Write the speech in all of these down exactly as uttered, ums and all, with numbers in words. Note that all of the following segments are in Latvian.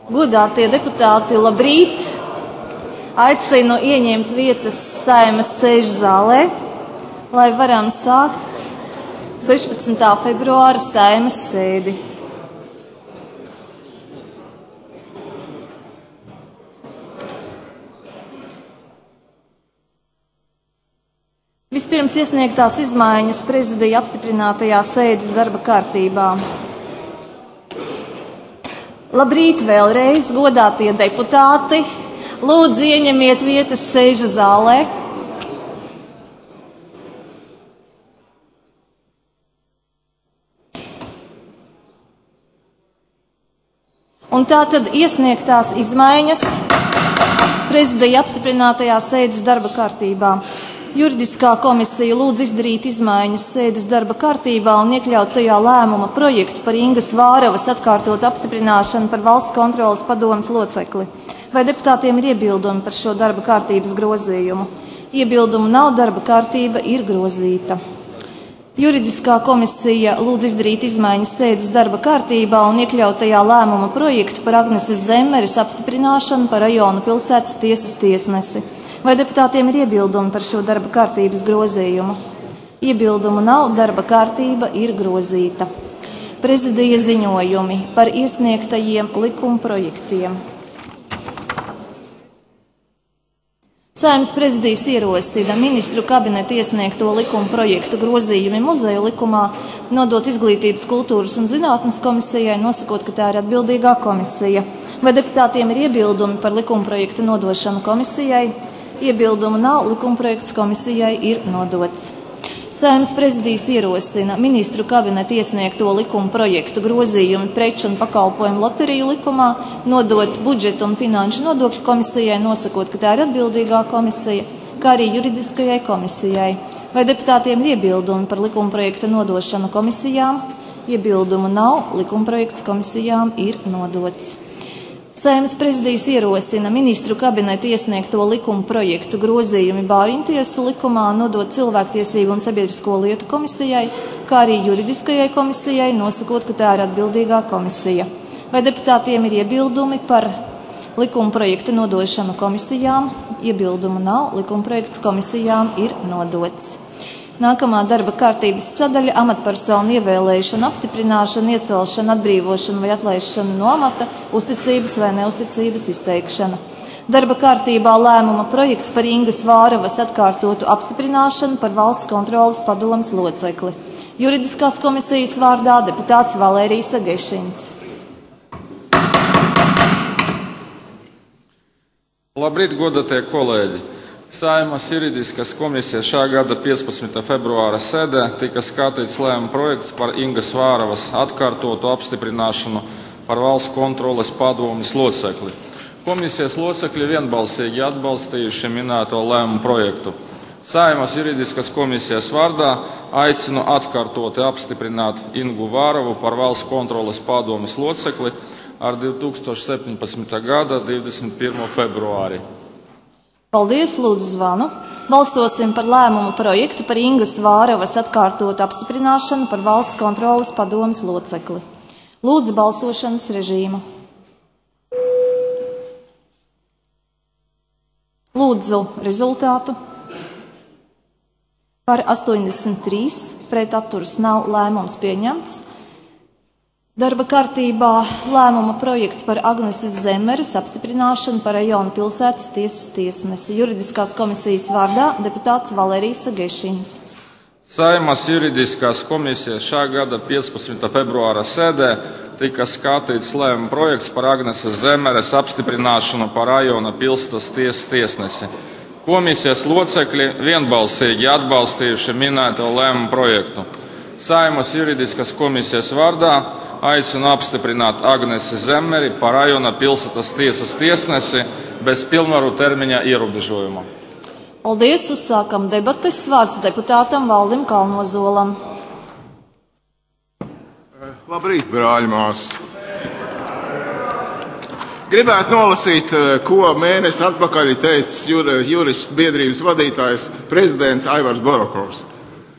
Godātie deputāti, labrīt! Aicinu ieņemt vietas Saeimas sēžu zālē, lai varam sākt sešpadsmitā februāra Saeimas sēdi. Vispirms iesniegtās izmaiņas prezidija apstiprinātajā sēdes darba kārtībā. Labrīt vēlreiz, godātie deputāti! Lūdzu, ieņemiet vietas sēžu zālē. Un tātad iesniegtās izmaiņas prezidija apstiprinātajā sēdes darba kārtībā. Juridiskā komisija lūdz izdarīt izmaiņas sēdes darba kārtībā un iekļaut tajā lēmuma projektu par Ingas Vāravas atkārtotu apstiprināšanu par valsts kontroles padomes locekli. Vai deputātiem ir iebildumi par šo darba kārtības grozījumu? Iebildumu nav, darba kārtība ir grozīta. Juridiskā komisija lūdz izdarīt izmaiņas sēdes darba kārtībā un iekļaut tajā lēmuma projektu par Agneses Zemmeres apstiprināšanu par rajona pilsētas tiesas tiesnesi. Vai deputātiem ir iebildumi par šo darba kārtības grozījumu? Iebildumu nav, darba kārtība ir grozīta. Prezidija ziņojumi par iesniegtajiem likuma projektiem. Saeimas prezidijas ierosina ministru kabineta iesniegto likuma projektu grozījumi muzeju likumā nodot Izglītības, kultūras un zinātnes komisijai, nosakot, ka tā ir atbildīgā komisija. Vai deputātiem ir iebildumi par likuma projektu nodošanu komisijai? Iebildumu nav, likumprojekts komisijai ir nodots. Saeimas prezidijas ierosina ministru kabineta iesniegto likuma projektu grozījumi preču un pakalpojumu loteriju likumā nodot budžeta un finanšu nodokļu komisijai, nosakot, ka tā ir atbildīgā komisija, kā arī juridiskajai komisijai. Vai deputātiem ir iebildumi par likuma projektu nodošanu komisijām? Iebildumu nav, likumprojekts komisijām ir nodots. Saeimas prezidijas ierosina ministru kabineta iesniegto likuma projektu grozījumi Bāriņtiesu likumā nodot Cilvēktiesību un sabiedrisko lietu komisijai, kā arī juridiskajai komisijai, nosakot, ka tā ir atbildīgā komisija. Vai deputātiem ir iebildumi par likuma projektu nodošanu komisijām? Iebildumu nav, likumprojekts komisijām ir nodots. Nākamā darba kārtības sadaļa - amatpersonu ievēlēšana, apstiprināšana, iecelšana, atbrīvošana vai atlaišana no amata, uzticības vai neuzticības izteikšana. Darba kārtībā lēmuma projekts par Ingas Vāravas atkārtotu apstiprināšanu par valsts kontroles padomes locekli. Juridiskās komisijas vārdā deputāts Valērijas Agešins. Labrīt, godātie kolēģi! Saeimas juridiskās komisijas šā gada piecpadsmitā februāra sēdē tika skatīts lēmuma projekts par Ingas Vāravas atkārtotu apstiprināšanu par valsts kontroles padomes locekli. Komisijas locekļi vienbalsīgi atbalstījuši minēto lēmuma projektu. Saeimas juridiskās komisijas vārdā aicinu atkārtoti apstiprināt Ingu Vāravu par valsts kontroles padomes locekli ar divi tūkstoši septiņpadsmitā gada divdesmit pirmo februāri. Paldies, lūdzu zvanu. Balsosim par lēmumu projektu par Ingas Vāravas atkārtotu apstiprināšanu par valsts kontroles padomes locekli. Lūdzu balsošanas režīmu. Lūdzu rezultātu. Par astoņdesmit trīs, pret atturas nav, lēmums pieņemts. Darba kārtībā lēmuma projekts par Agneses Zemmeres apstiprināšanu par rajona pilsētas tiesas tiesnesi. Juridiskās komisijas vārdā deputāts Valērijas Agešins. Saeimas juridiskās komisijas šā gada piecpadsmitā februāra sēdē tika skatīts lēmuma projekts par Agneses Zemmeres apstiprināšanu par rajona pilsētas tiesas tiesnesi. Komisijas locekļi vienbalsīgi atbalstījuši minēto lēmuma projektu. Saeimas juridiskās komisijas vārdā aicinu apstiprināt Agnesi Zemmeri par rajona pilsētas tiesas tiesnesi bez pilnvaru termiņa ierobežojuma. Paldies, uzsākam debates. Vārds deputātam Valdim Kalnozolam. Labrīt, brāļi māsas! Gribētu nolasīt, ko mēnesi atpakaļ teica juristu biedrības vadītājs prezidents Aivars Borokovs.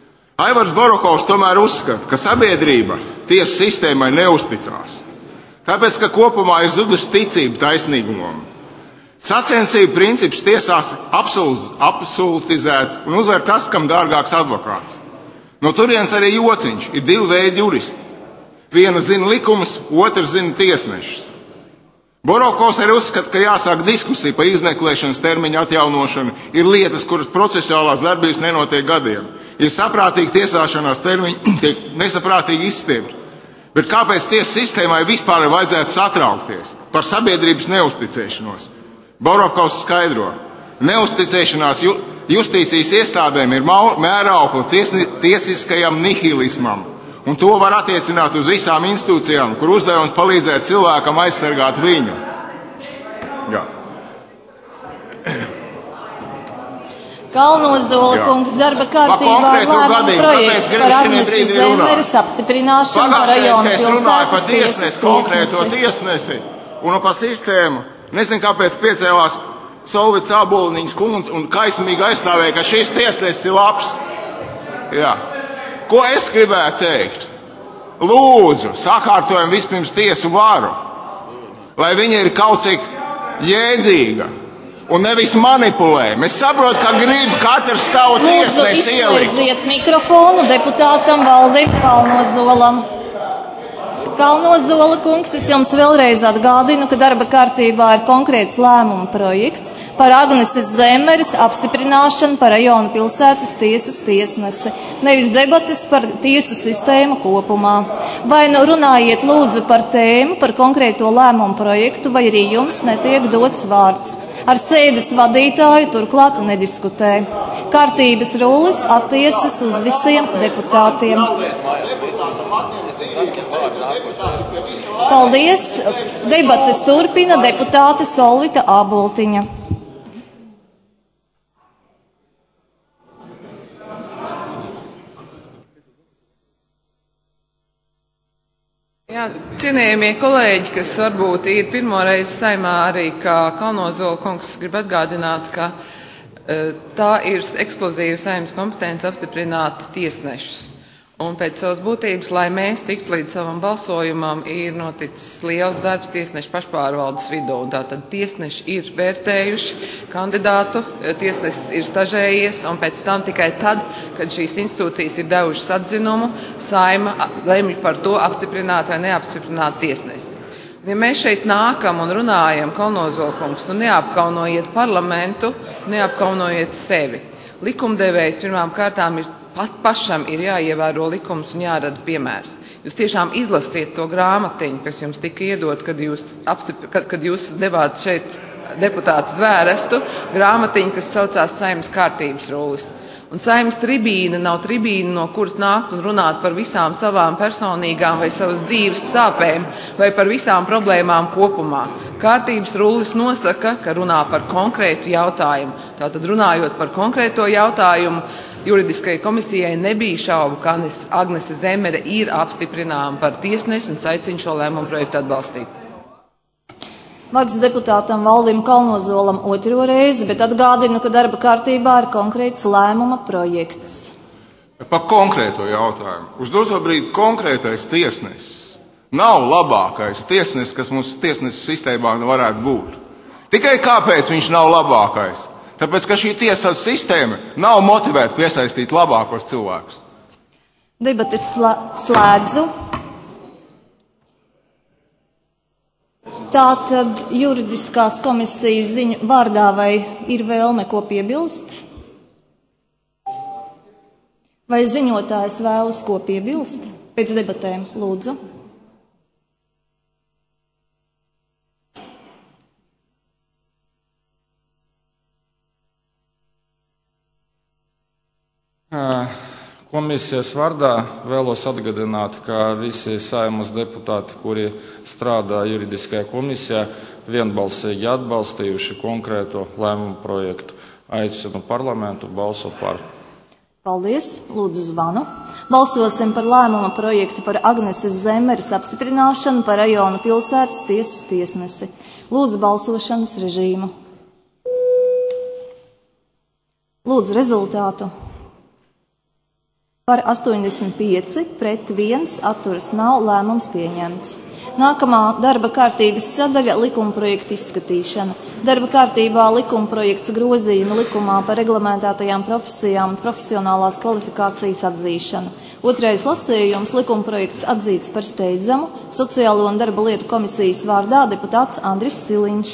Aivars Borokovs tomēr uzskata, ka sabiedrība tiesu sistēmai neusticās. Tāpēc, ka kopumā ir zudusi ticība taisnīgumam. Sacensību princips tiesās absolutizēts un uzvar tas, kam dārgāks advokāts. No turienes arī jociņš, ir divi veidi juristi. Viena zina likumus, otrs zina tiesnešus. Borokovs arī uzskata, ka jāsāk diskusija par izmeklēšanas termiņu atjaunošanu. Ir lietas, kuras procesuālās darbības nenotiek gadiem. Ir saprātīgi tiesāšanās termiņi, tiek nesaprātīgi izstiepti. Bet kāpēc tiesas sistēmai vispār vajadzētu satraukties par sabiedrības neusticēšanos? Borokovs skaidro, neusticēšanās ju, justīcijas iestādēm ir mēraukla tiesni, tiesiskajam nihilismam, un to var attiecināt uz visām institūcijām, kur uzdevums palīdzēt cilvēkam aizsargāt viņu. Jā. Kalnozola kungs darba kārtībā lēmuma projekts par Agneses Zemmeres apstiprināšanu par rajona pilsētas tiesas konkrēto tiesnesi un par sistēmu. Nezinu, kāpēc piecēlās Solvits Āboliņas kundze un kaismīgi aizstāvēja, ka šis tiesnesis ir labs. Jā. Ko es gribētu teikt? Lūdzu, sakārtojam vispirms tiesu varu, lai viņa ir kaut cik jēdzīga un nevis manipulējam. Es saprotu, ka grib katrs savu tiesnesi ielikt. Lūdzu, izslēdziet mikrofonu deputātam Valdim Kalnozolam. Kalnozola kungs, es jums vēlreiz atgādinu, ka darba kārtībā ir konkrēts lēmuma projekts par Agneses Zemmeres apstiprināšanu par rajona pilsētas tiesas tiesnesi, nevis debates par tiesu sistēmu kopumā. Vai nu runājiet lūdzu par tēmu, par konkrēto lēmumu projektu, vai arī jums netiek dots vārds. Ar sēdes vadītāju turklāt nediskutē. Kārtības rullis attiecas uz visiem deputātiem. Paldies! Debates turpina deputāte Solvita Āboltiņa. Jā, cienījamie kolēģi, kas varbūt ir pirmoreiz saimā arī, kā Kalnozola kungs grib atgādināt, ka uh, tā ir ekskluzīva saimas kompetence apstiprināt tiesnešus. Un pēc savas būtības, lai mēs tiktu līdz savam balsojumam, ir noticis liels darbs tiesnešu pašpārvaldes vidū. Un tātad tiesneši ir vērtējuši kandidātu, tiesnesis ir stažējies, un pēc tam tikai tad, kad šīs institūcijas ir devušas atzinumu, saima lemj par to apstiprināt vai neapstiprināt tiesnesi. Ja mēs šeit nākam un runājam, Kalnozola kungs, nu neapkaunojiet parlamentu, neapkaunojiet sevi. Likumdevējs pirmām kārtām ir pat pašam ir jāievēro likums un jārada piemērs. Jūs tiešām izlasiet to grāmatiņu, kas jums tika iedot, kad jūs, apstip, kad, kad jūs devāt šeit deputātu zvērestu, grāmatiņu, kas saucās Saeimas kārtības rullis. Un Saeimas tribīna nav tribīna, no kuras nākt un runāt par visām savām personīgām vai savas dzīves sāpēm vai par visām problēmām kopumā. Kārtības rullis nosaka, ka runā par konkrētu jautājumu. Tātad runājot par konkrēto jautājumu, juridiskajai komisijai nebija šaubu, ka Agnese Zemmere ir apstiprināma par tiesnesi un aicina šo lēmumu projektu atbalstīt. Vārds deputātam Valdim Kalnozolam otro reizi, bet atgādinu, ka darba kārtībā ir konkrēts lēmuma projekts. Par konkrēto jautājumu. Uz doto brīdi konkrētais tiesnesis nav labākais tiesnesis, kas mums tiesnesis sistēmā varētu būt. Tikai kāpēc viņš nav labākais? Tāpēc, ka šī tiesas sistēma nav motivēta piesaistīt labākos cilvēkus. Debates slēdzu. Tātad juridiskās komisijas ziņu vārdā vai ir vēlme ko piebilst? Vai ziņotājs vēlas ko piebilst? Pēc debatēm, lūdzu. Komisijas vārdā vēlos atgādināt, ka visi Saeimas deputāti, kuri strādā juridiskajā komisijā, vienbalsīgi atbalstījuši konkrēto lēmumu projektu. Aicinu parlamentu balsot par. Paldies, lūdzu zvanu. Balsosim par lēmuma projektu par Agneses Zemmeres apstiprināšanu par rajona pilsētas tiesas tiesnesi. Lūdzu balsošanas režīmu. Lūdzu rezultātu. Par astoņdesmit pieci, pret viens, atturas nav, lēmums pieņemts. Nākamā darba kārtības sadaļa - likuma projektu izskatīšana. Darba kārtībā likuma projekts grozījumi likumā par reglamentētajām profesijām un profesionālās kvalifikācijas atzīšanu. Otrais lasījums - likuma projekts atzīts par steidzamu. Sociālo un darba lietu komisijas vārdā deputāts Andris Siliņš.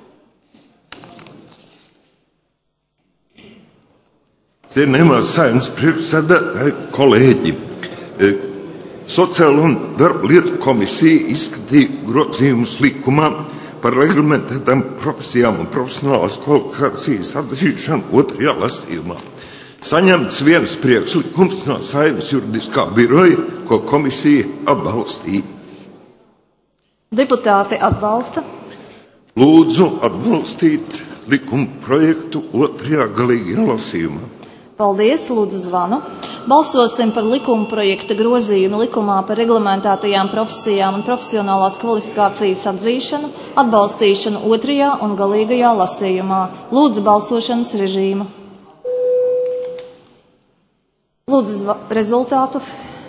Cienījamās Saeimas priekšsēdētāji, kolēģi! Sociālo un darba lietu komisija izskatīja grozījumus likumā par reglamentētām profesijām un profesionālās kvalifikācijas atzīšanu otrajā lasījumā. Saņemts viens priekšlikums no Saeimas juridiskā biroja, ko komisija atbalstīja. Deputāti atbalsta. Lūdzu atbalstīt likuma projektu otrajā galīgajā lasījumā. Paldies, lūdzu zvanu. Balsosim par likuma projekta grozījumu likumā par reglamentētajām profesijām un profesionālās kvalifikācijas atzīšanu, atbalstīšanu otrajā un galīgajā lasījumā. Lūdzu balsošanas režīmu. Lūdzu rezultātu.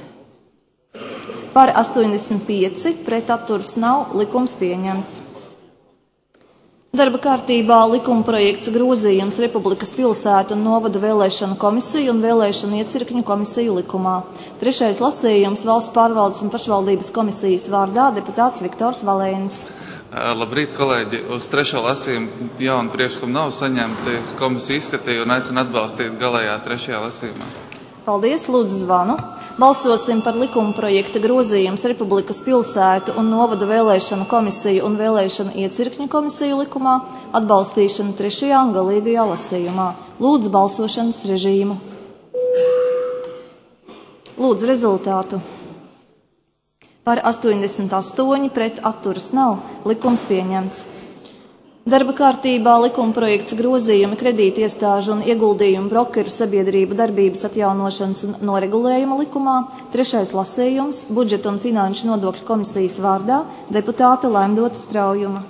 Par astoņdesmit pieci, pret atturas nav, likums pieņemts. Darba kārtībā likuma projekts grozījums Republikas pilsētu un novada vēlēšanu komisiju un vēlēšanu iecirkņu komisiju likumā. Trešais lasījums Valsts pārvaldes un pašvaldības komisijas vārdā deputāts Viktors Valēnis. Labrīt, kolēģi! Uz trešo lasījumu jaunu priekšlikumu nav saņemti. Komisija izskatīja un aicina atbalstīt galējā trešajā lasījumā. Paldies, lūdzu zvanu. Balsosim par likuma projekta grozījums Republikas pilsētu un novada vēlēšanu komisiju un vēlēšanu iecirkņu komisiju likumā, atbalstīšanu trešajā un galīgajā lasījumā. Lūdzu balsošanas režīmu. Lūdzu rezultātu. Par astoņdesmit astoņi, pret atturas nav, likums pieņemts. Darba kārtībā likuma projekts grozījumi kredīti iestāžu un ieguldījumu brokeru sabiedrību darbības atjaunošanas un noregulējuma likumā. Trešais lasījums budžeta un finanšu nodokļu komisijas vārdā deputāta Laimdota Straujuma.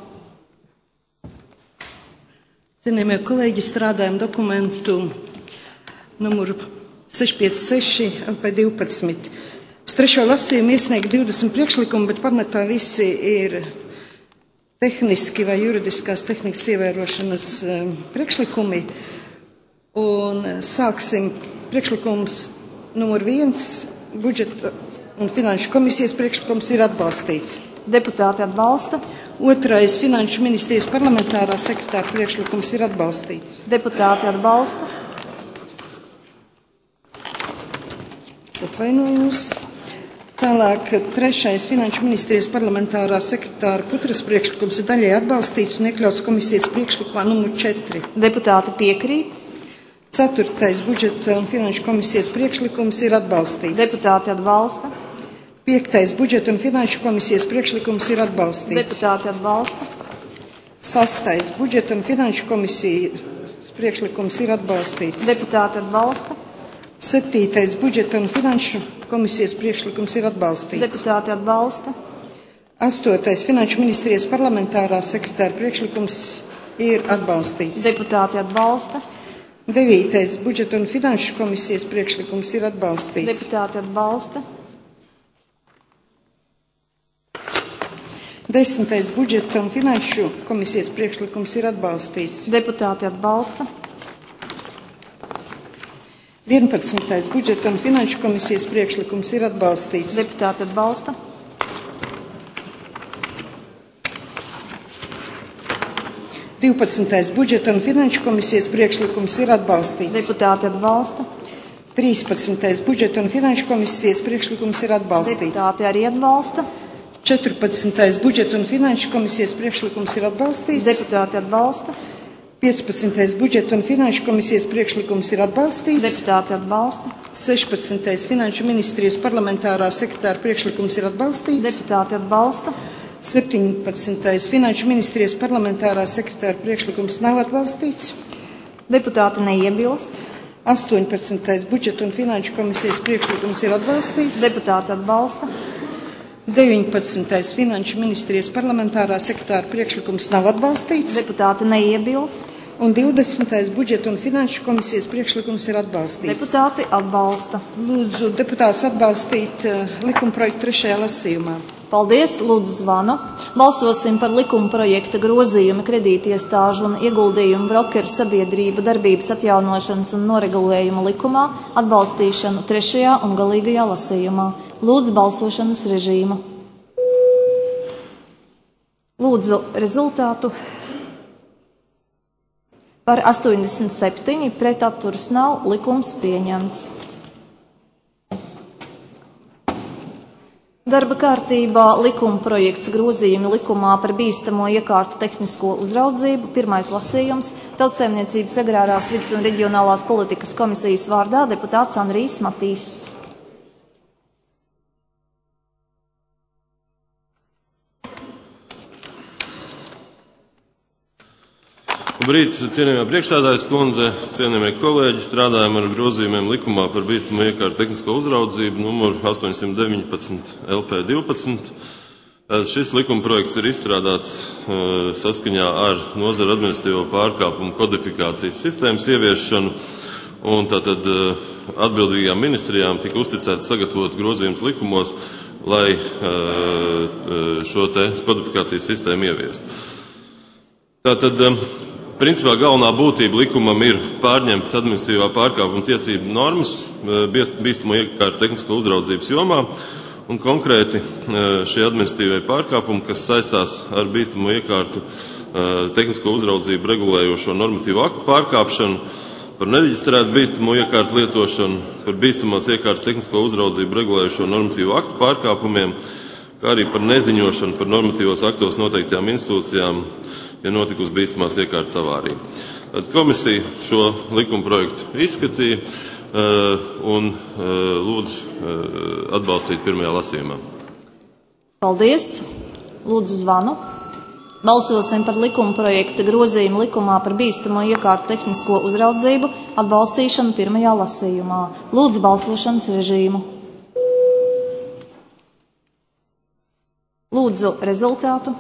Cienījamie kolēģi, strādājam dokumentu numuru seši pieci seši L P divpadsmit. Uz trešo lasījumu iesniegt divdesmit priekšlikumu, bet pamatā visi ir tehniski vai juridiskās tehnikas ievērošanas priekšlikumi. Un sāksim priekšlikums numur viens, budžeta un finanšu komisijas priekšlikums ir atbalstīts. Deputāti atbalsta. Otrais, finanšu ministrijas parlamentārā sekretāra priekšlikums ir atbalstīts. Deputāti atbalsta. Atvainojos. Tālāk, trešais finanšu ministrijas parlamentārā sekretāra Putras priekšlikums ir daļai atbalstīts un iekļauts komisijas priekšlikumā numur četri. Deputāti piekrīt. Ceturtais budžeta un finanšu komisijas priekšlikums ir atbalstīts. Deputāti atbalsta. Piektais budžeta un finanšu komisijas priekšlikums ir atbalstīts. Deputāti atbalsta. Sastais budžeta un finanšu komisijas priekšlikums ir atbalstīts. Deputāti atbalsta. Septītais budžeta un finanšu komisijas priekšlikums ir atbalstīts. Deputāti atbalsta. Astotais finanšu ministrijas parlamentārā sekretāra priekšlikums ir atbalstīts. Deputāti atbalsta. Devītais budžeta un finanšu komisijas priekšlikums ir atbalstīts. Deputāti atbalsta. Desmitais budžeta un finanšu komisijas priekšlikums ir atbalstīts. Deputāti atbalsta. vienpadsmitais budžeta un finanšu komisijas priekšlikums ir atbalstīts. Deputāti atbalsta. divpadsmitais budžeta un finanšu komisijas priekšlikums ir atbalstīts. Deputāti atbalsta. trīspadsmitais budžeta un finanšu komisijas priekšlikums ir atbalstīts. Deputāti arī atbalsta. četrpadsmitais budžeta un finanšu komisijas priekšlikums ir atbalstīts. Deputāti atbalsta. piecpadsmitais budžeta un finanšu komisijas priekšlikums ir atbalstīts. Deputāti atbalsta. sešpadsmitais finanšu ministrijas parlamentārā sekretāra priekšlikums ir atbalstīts. Deputāti atbalsta. septiņpadsmitais finanšu ministrijas parlamentārā sekretāra priekšlikums nav atbalstīts. Deputāti neiebilst. astoņpadsmitais budžeta un finanšu komisijas priekšlikums ir atbalstīts. Deputāti atbalsta. deviņpadsmitais finanšu ministrijas parlamentārā sekretāra priekšlikums nav atbalstīts. Deputāti neiebilst. Un divdesmitais budžeta un finanšu komisijas priekšlikums ir atbalstīts. Deputāti atbalsta. Lūdzu deputātus atbalstīt uh, likumprojektu trešajā lasījumā. Paldies, lūdzu zvanu. Balsosim par likuma projekta grozījumu kredītiestāžu un ieguldījumu brokeru sabiedrību darbības atjaunošanas un noregulējuma likumā atbalstīšanu trešajā un galīgajā lasījumā. Lūdzu balsošanas režīmu. Lūdzu rezultātu. Par astoņdesmit septiņi, pret atturas nav, likums pieņemts. Darba kārtībā likuma projekts grozījumi likumā par bīstamo iekārtu tehnisko uzraudzību, pirmais lasījums, Tautsaimniecības agrārās vides un reģionālās politikas komisijas vārdā deputāts Andrijs Matīs. Labrīt, cienījamā priekšsēdājas kundze, cienījamie kolēģi, strādājam ar grozījumiem likumā par bīstamo iekārtu tehnisko uzraudzību numuru astoņsimt deviņpadsmit L P divpadsmit. Šis likuma projekts ir izstrādāts uh, saskaņā ar nozara administratīvo pārkāpumu kodifikācijas sistēmas ieviešanu, un tātad uh, atbildīgajām ministrijām tika uzticēts sagatavot grozījumus likumos, lai uh, šo te kodifikācijas sistēmu ieviestu. Tātad uh, Principā galvenā būtība likumam ir pārņemt administratīvā pārkāpuma tiesību normas bīstamo iekārtu tehnisko uzraudzības jomā, un konkrēti šie administratīvie pārkāpumi, kas saistās ar bīstamo iekārtu tehnisko uzraudzību regulējošo normatīvu aktu pārkāpšanu, par nereģistrētu bīstamo iekārtu lietošanu, par bīstamās iekārtas tehnisko uzraudzību regulējošo normatīvu aktu pārkāpumiem, kā arī par neziņošanu par normatīvos aktos noteiktajām institūcijām, ja notikusi bīstamās iekārtas avārija. Tad komisija šo likuma projektu izskatīja un lūdzu atbalstīt pirmajā lasījumā. Paldies. Lūdzu zvanu. Balsosim par likuma projekta grozījumu likumā par bīstamo iekārtu tehnisko uzraudzību atbalstīšanu pirmajā lasījumā. Lūdzu balsošanas režīmu. Lūdzu rezultātu.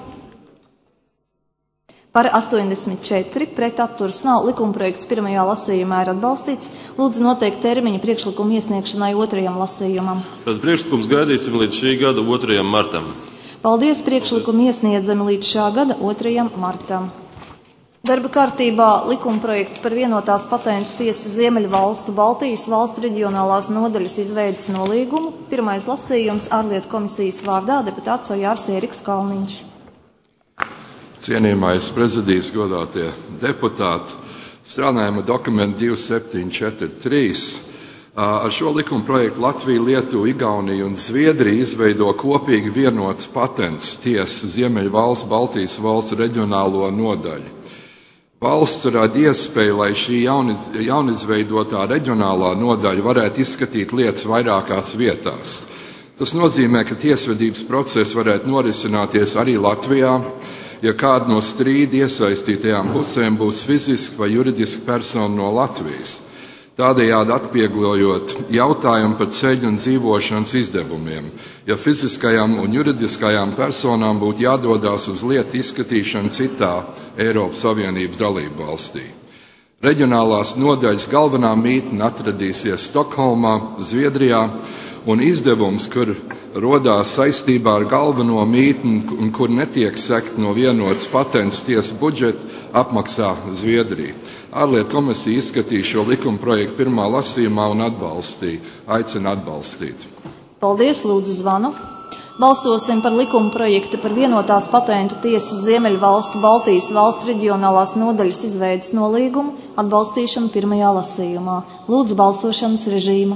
Par astoņdesmit četri, pret atturas nav, likumprojekts pirmajā lasījumā ir atbalstīts. Lūdzu noteikt termiņu priekšlikumu iesniegšanai otrajam lasījumam. Tad priekšlikums gaidīsim līdz šī gada otrajam martam. Paldies, priekšlikumu iesniedzami līdz šā gada otrajam martam. Darba kārtībā likumprojekts par vienotās patentu tiesas Ziemeļu valstu Baltijas valstu reģionālās nodaļas izveidas nolīgumu. Pirmais lasījums ārlietu komisijas vārdā deputāts Ojārs Ēriks Kalniņš. Cienījamais prezidijs, godātie deputāti, strādājam ar dokumentu divi septiņi četri trīs. Ar šo likuma projektu Latvija, Lietuva, Igaunija un Zviedrija izveido kopīgi vienots patents tiesa Ziemeļu valsts Baltijas valstu reģionālo nodaļu. Valsts rada iespēju, lai šī jauniz, jaunizveidotā reģionālā nodaļa varētu izskatīt lietas vairākās vietās. Tas nozīmē, ka tiesvedības process varētu norisināties arī Latvijā, ja kāda no strīda iesaistītajām pusēm būs fiziski vai juridiski persona no Latvijas, tādējādi atvieglojot jautājumu par ceļu un dzīvošanas izdevumiem, ja fiziskajām un juridiskajām personām būtu jādodās uz lietu izskatīšanu citā Eiropas Savienības dalību valstī. Reģionālās nodaļas galvenā mītne atradīsies Stokholmā, Zviedrijā, un izdevums, kur rodās saistībā ar galveno mītni un kur netiek sekt no vienotas patents tiesas budžeta, apmaksā Zviedrija. Ārlietu komisija izskatīja šo likuma projektu pirmā lasījumā un atbalstīja. Aicina atbalstīt. Paldies, lūdzu zvanu. Balsosim par likuma projektu par vienotās patentu tiesas Ziemeļu valstu Baltijas valstu reģionālās nodaļas izveidas nolīgumu atbalstīšanu pirmajā lasījumā. Lūdzu balsošanas režīmu.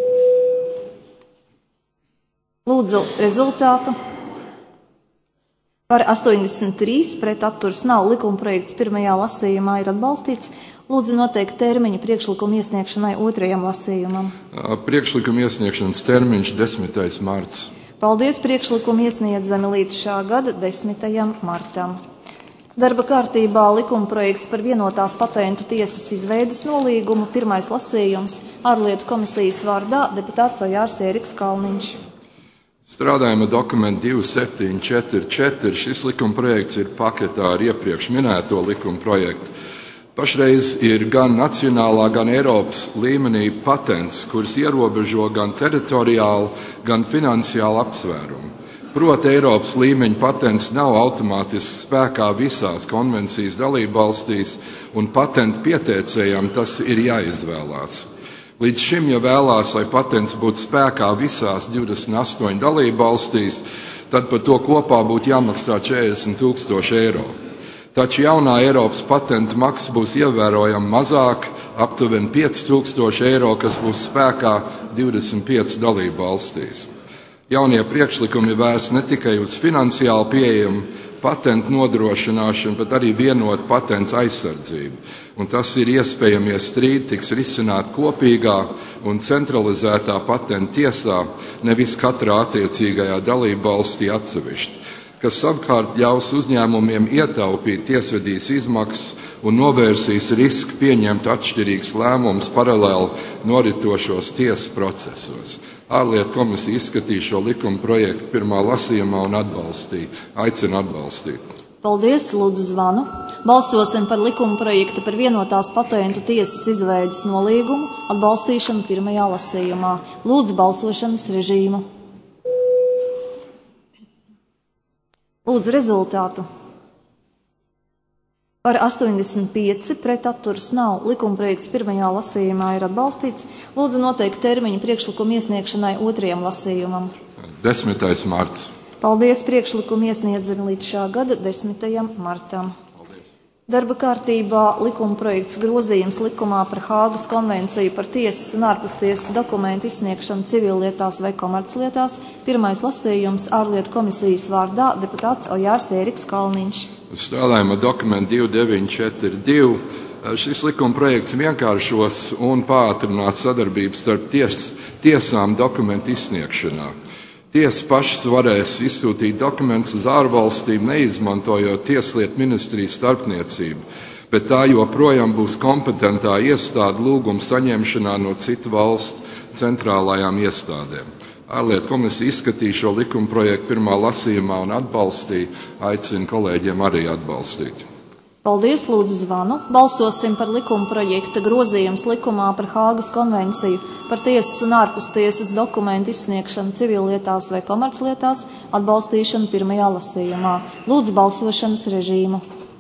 Lūdzu rezultātu. Par astoņdesmit trīs, pret atturas nav, likumprojekts pirmajā lasījumā ir atbalstīts. Lūdzu noteikt termiņu priekšlikumu iesniegšanai otrajam lasījumam. Priekšlikuma iesniegšanas termiņš desmitais marts. Paldies, priekšlikumu iesniedzami līdz šā gada desmitajam martam. Darba kārtībā likumprojekts par vienotās patentu tiesas izveidas nolīgumu, pirmais lasījums, ārlietu komisijas vārdā deputāts Ojārs Ēriks Kalniņš. Strādājam ar dokumentu divi septiņi četri četri. Šis likuma projekts ir paketā ar iepriekš minēto likuma projektu. Pašreiz ir gan nacionālā, gan Eiropas līmenī patents, kuras ierobežo gan teritoriāli, gan finansiāli apsvērumi. Proti, Eiropas līmeņa patents nav automātiski spēkā visās konvencijas dalībvalstīs, un patentu pieteicējiem tas ir jāizvēlās. Līdz šim, ja vēlās, lai patents būtu spēkā visās divdesmit astoņās dalībvalstīs, tad par to kopā būtu jāmaksā četrdesmit tūkstoši eiro. Taču jaunā Eiropas patentu maksa būs ievērojami mazāk, aptuveni pieci tūkstoši eiro, kas būs spēkā divdesmit piecās dalībvalstīs. Jaunie priekšlikumi vērsti ne tikai uz finansiāli pieejamu patentu nodrošināšanu, bet arī vienotu patentu aizsardzību. Un tas ir iespējamie strīdi tiks risināt kopīgā un centralizētā patentu tiesā, nevis katrā attiecīgajā dalībvalstī atsevišķi, kas savukārt ļaus uzņēmumiem ietaupīt tiesvedības izmaksas un novērsīs risku pieņemt atšķirīgus lēmumus paralēli noritošos tiesas procesos. Ārlietu komisija izskatīja šo likuma projektu pirmā lasījumā un atbalstīja. Aicinu atbalstīt. Paldies, lūdzu zvanu. Balsosim par likuma projektu par vienotās patentu tiesas izveidas nolīgumu atbalstīšanu pirmajā lasījumā. Lūdzu balsošanas režīmu. Lūdzu rezultātu. Par astoņdesmit pieci, pret atturas nav. Likumprojekts pirmajā lasījumā ir atbalstīts. Lūdzu noteikt termiņu priekšlikumu iesniegšanai otrajam lasījumam. desmitais marts. Paldies, priekšlikumu iesniedzami līdz šā gada desmitajam martam. Paldies. Darba kārtībā likumprojekts grozījums likumā par Hāgas konvenciju par tiesas un ārpustiesas dokumentu izsniegšanu civillietās vai komerclietās. Pirmais lasījums ārlietu komisijas vārdā deputāts Ojārs Ēriks Kalniņš. Strādājam ar dokumentu divi deviņi četri divi. Šis likuma projekts vienkāršos un pātrināt sadarbību starp ties, tiesām dokumentu izsniegšanā. Tiesas pašas varēs izsūtīt dokumentus uz ārvalstīm, neizmantojot Tieslietu ministrijas starpniecību, bet tā joprojām būs kompetentā iestāde lūguma saņemšanā no citu valstu centrālajām iestādēm. Ārlietu komisija izskatīja šo likuma projektu pirmā lasījumā un atbalstīja. Aicinu kolēģiem arī atbalstīt. Paldies, lūdzu zvanu. Balsosim par likuma projekta grozījums likumā par Hāgas konvenciju par tiesas un ārpustiesas dokumentu izsniegšanu civillietās vai komerclietās atbalstīšanu pirmajā lasījumā. Lūdzu balsošanas režīmu.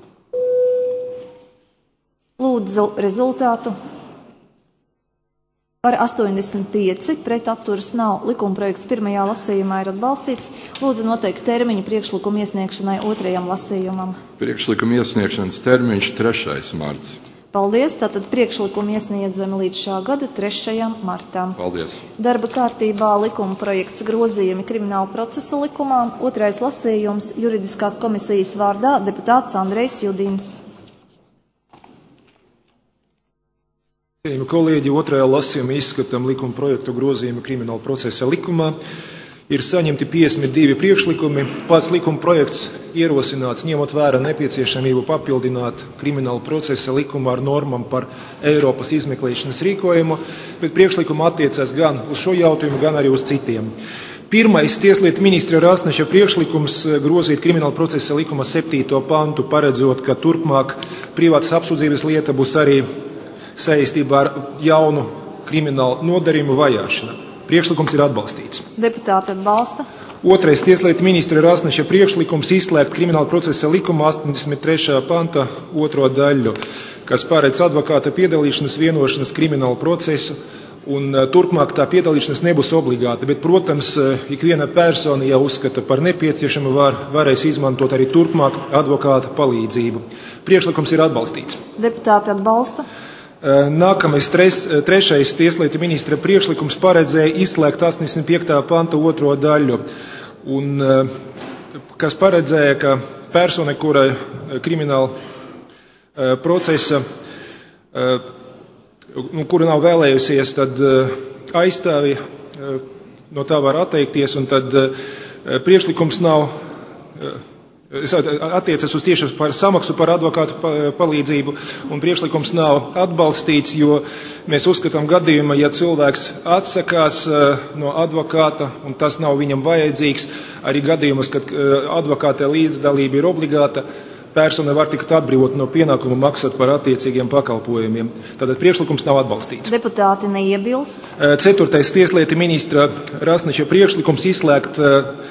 Lūdzu rezultātu. Par astoņdesmit pieci, pret atturas nav. Likumprojekts pirmajā lasījumā ir atbalstīts. Lūdzu noteikt termiņu priekšlikumu iesniegšanai otrajam lasījumam. Priekšlikuma iesniegšanas termiņš trešais marts. Paldies, tātad priekšlikumu iesniedzami līdz šā gada trešajam martam. Paldies. Darba kārtībā likuma projekts grozījumi krimināla procesa likumā. Otrais lasījums juridiskās komisijas vārdā deputāts Andrejs Judins. Cienījami kolēģi, otrajā lasījumā izskatām likuma projektu grozījumu krimināla procesa likumā. Ir saņemti piecdesmit divi priekšlikumi. Pats likuma projekts ierosināts ņemot vērā nepieciešamību papildināt krimināla procesa likumu ar normām par Eiropas izmeklēšanas rīkojumu, bet priekšlikumi attiecas gan uz šo jautājumu, gan arī uz citiem. Pirmais tieslietu ministra Rasneša priekšlikums grozīt krimināla procesa likuma septīto pantu, paredzot, ka turpmāk privātas apsūdzības lieta būs arī saistībā ar jaunu kriminālu nodarījumu vajāšanu. Priekšlikums ir atbalstīts. Deputāti atbalsta. Otrais tieslietu ministra Rasneša priekšlikums izslēgt krimināla procesa likuma astoņdesmit trešā panta otro daļu, kas paredz advokāta piedalīšanas vienošanas kriminālu procesu, un turpmāk tā piedalīšanās nebūs obligāta, bet, protams, ikviena persona, ja uzskata par nepieciešamu, var, varēs izmantot arī turpmāk advokāta palīdzību. Priekšlikums ir atbalstīts. Deputāti atbalsta. Nākamais tres, trešais tieslietu ministra priekšlikums paredzēja izslēgt astoņdesmit piektā panta otro daļu, un, kas paredzēja, ka persona, kura krimināla procesa, nu, kura nav vēlējusies, tad aizstāvi no tā var atteikties, un tad priekšlikums nav attiecas uz tieši par samaksu par advokātu palīdzību, un priekšlikums nav atbalstīts, jo mēs uzskatām gadījumā, ja cilvēks atsakās no advokāta, un tas nav viņam vajadzīgs, arī gadījumus, kad advokāta līdzdalība ir obligāta, persona var tikt atbrīvot no pienākuma maksāt par attiecīgiem pakalpojumiem. Tātad priekšlikums nav atbalstīts. Deputāti neiebilst. Ceturtais tieslietu ministra Rasneša priekšlikums izslēgt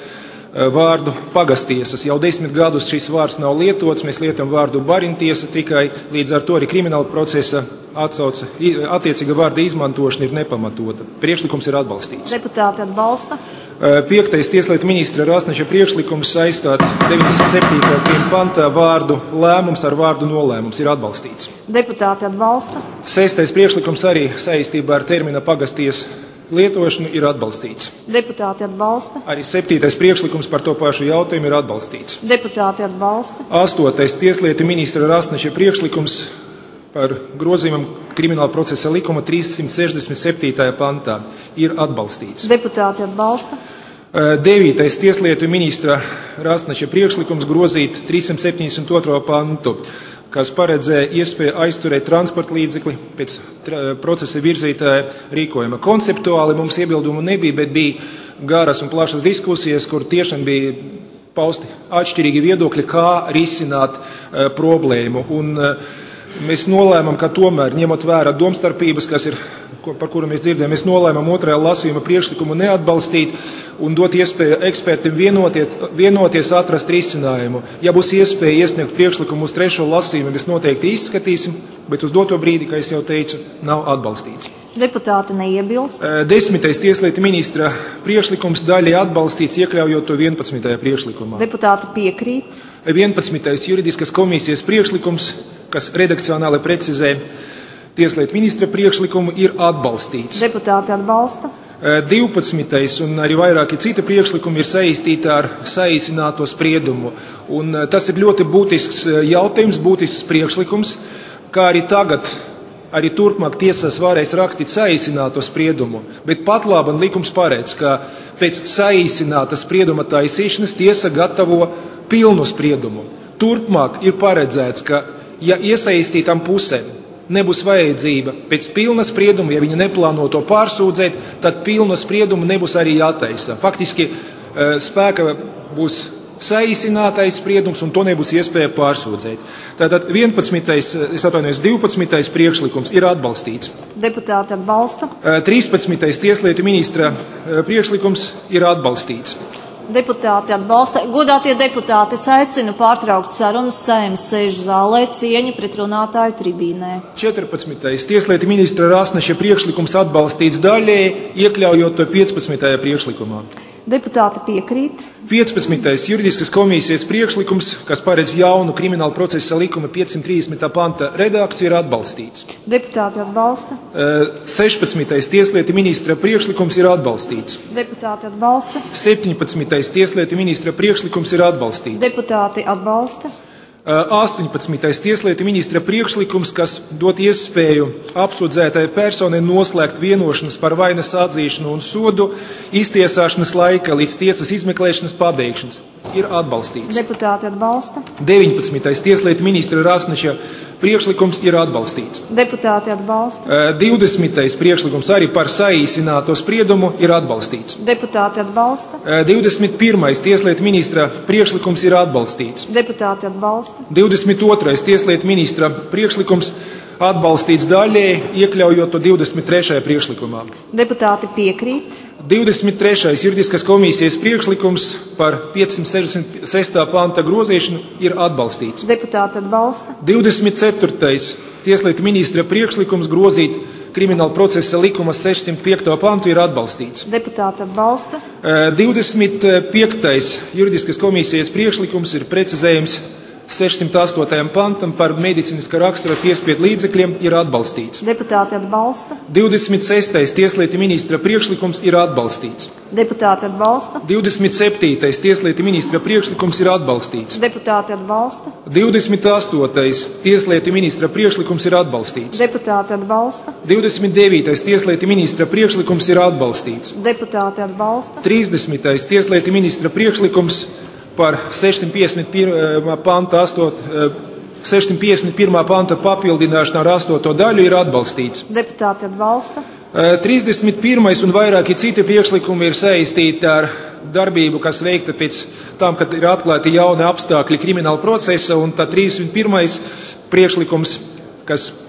vārdu pagastiesas. Jau desmit gadus šis vārds nav lietots, mēs lietojam vārdu barintiesa tikai, līdz ar to arī krimināla procesa atsauce, attiecīga vārda izmantošana ir nepamatota. Priekšlikums ir atbalstīts. Deputāti atbalsta. Piektais tieslietu ministra Rasnača priekšlikums saistāt deviņdesmit septītajā pantā vārdu lēmums ar vārdu nolēmums ir atbalstīts. Deputāti atbalsta. Sestais priekšlikums arī saistībā ar termina pagasties lietošanu ir atbalstīts. Deputāti atbalsta. Arī septītais priekšlikums par to pašu jautājumu ir atbalstīts. Deputāti atbalsta. Astotais tieslietu ministra Rasnača priekšlikums par grozījumam krimināla procesa likuma trīssimt sešdesmit septītajā pantā ir atbalstīts. Deputāti atbalsta. Devītais tieslietu ministra Rasnača priekšlikums grozīt trīssimt septiņdesmit otro pantu, kas paredzēja iespēju aizturēt transporta līdzekli pēc procesa virzītāja rīkojuma. Konceptuāli mums iebildumu nebija, bet bija garas un plašas diskusijas, kur tiešām bija pausti atšķirīgi viedokļi, kā risināt uh, problēmu. Un, uh, Mēs nolēmām, ka tomēr, ņemot vērā domstarpības, kas ir, par kuru mēs dzirdējām, mēs nolēmām otrajā lasījuma priekšlikumu neatbalstīt un dot iespēju ekspertiem vienoties, vienoties atrast risinājumu. Ja būs iespēja iesniegt priekšlikumu uz trešo lasījumu, mēs noteikti izskatīsim, bet uz doto brīdi, kā es jau teicu, nav atbalstīts. Deputāti neiebilst. Desmitais tieslietu ministra priekšlikums daļai atbalstīts, iekļaujot to vienpadsmitajā priekšlikumā. Deputāti piekrīt. vienpadsmitais juridiskas komisijas priekšlikums, kas redakcionāli precizē tieslietu ministra priekšlikumu, ir atbalstīts. Deputāti atbalsta. divpadsmitais un arī vairāki citi priekšlikumi ir saistīti ar saīsināto spriedumu. Un tas ir ļoti būtisks jautājums, būtisks priekšlikums, kā arī tagad, arī turpmāk tiesās varēs rakstīt saīsināto spriedumu, bet pat labi likums paredz, ka pēc saīsināta sprieduma taisīšanas tiesa gatavo pilnu spriedumu. Turpmāk ir paredzēts, ka ja iesaistītām pusēm nebūs vajadzība pēc pilna sprieduma, ja viņi neplāno to pārsūdzēt, tad pilna sprieduma nebūs arī jātaisa. Faktiski spēka būs saīsinātais spriedums un to nebūs iespēja pārsūdzēt. Tātad vienpadsmitais, es atvainojos, divpadsmitais priekšlikums ir atbalstīts. Deputāti atbalsta. trīspadsmitais tieslietu ministra priekšlikums ir atbalstīts. Deputāti atbalsta. Godātie deputāti, es aicinu pārtraukt sarunas Saeimas sēžu zālē, cieņu pret runātāju tribīnē. četrpadsmitais tieslietu ministra Rasnača priekšlikums atbalstīts daļēji, iekļaujot to piecpadsmitajā priekšlikumā. Deputāti piekrīt. piecpadsmitais juridiskas komisijas priekšlikums, kas paredz jaunu krimināla procesa likuma piecsimt trīsdesmitā panta redakciju, ir atbalstīts. Deputāti atbalsta. sešpadsmitais tieslietu ministra priekšlikums ir atbalstīts. Deputāti atbalsta. septiņpadsmitais tieslietu ministra priekšlikums ir atbalstīts. Deputāti atbalsta. astoņpadsmitais tieslietu ministra priekšlikums, kas dot iespēju apsūdzētai personai noslēgt vienošanos par vainas atzīšanu un sodu iztiesāšanas laika līdz tiesas izmeklēšanas pabeigšanas, ir atbalstīts. Deputāti atbalsta. deviņpadsmitais tieslietu ministra Rasnača priekšlikums ir atbalstīts. Deputāti atbalsta. divdesmitais priekšlikums arī par saīsināto spriedumu ir atbalstīts. Deputāti atbalsta. divdesmit pirmais tieslietu ministra priekšlikums ir atbalstīts. Deputāti atbalsta. divdesmit otrais tieslietu ministra priekšlikums atbalstīts daļēji, iekļaujot to divdesmit trešajā priekšlikumā. Deputāti piekrīt. divdesmit trešais juridiskas komisijas priekšlikums par piecsimt sešdesmit sestā panta grozīšanu ir atbalstīts. Deputāti atbalsta. divdesmit ceturtais tieslietu ministra priekšlikums grozīt krimināla procesa likuma sešsimt piekto pantu ir atbalstīts. Deputāti atbalsta. divdesmit piektais juridiskas komisijas priekšlikums ir precizējums sešsimt astotajam pantam par medicīniskā rakstura piespiedu līdzekļiem ir atbalstīts. Deputāti atbalsta. divdesmit sestais tieslietu ministra priekšlikums ir atbalstīts. Deputāti atbalsta. divdesmit septītais tieslietu ministra priekšlikums ir atbalstīts. Deputāti atbalsta. divdesmit astotais tieslietu ministra priekšlikums ir atbalstīts. Deputāti atbalsta. divdesmit devītais tieslietu ministra priekšlikums ir atbalstīts. Deputāti atbalsta. trīsdesmitais tieslietu ministra priekšlikums par sešsimt piecdesmit pirmā panta sešsimt piecdesmit pirmā panta papildināšanu ar astoto daļu ir atbalstīts. Deputāti atbalsta. trīsdesmit pirmais un vairāki citi priekšlikumi ir saistīti ar darbību, kas veikta pēc tam, kad ir atklāti jauni apstākļi krimināla procesa, un tad trīsdesmit pirmais priekšlikums, kas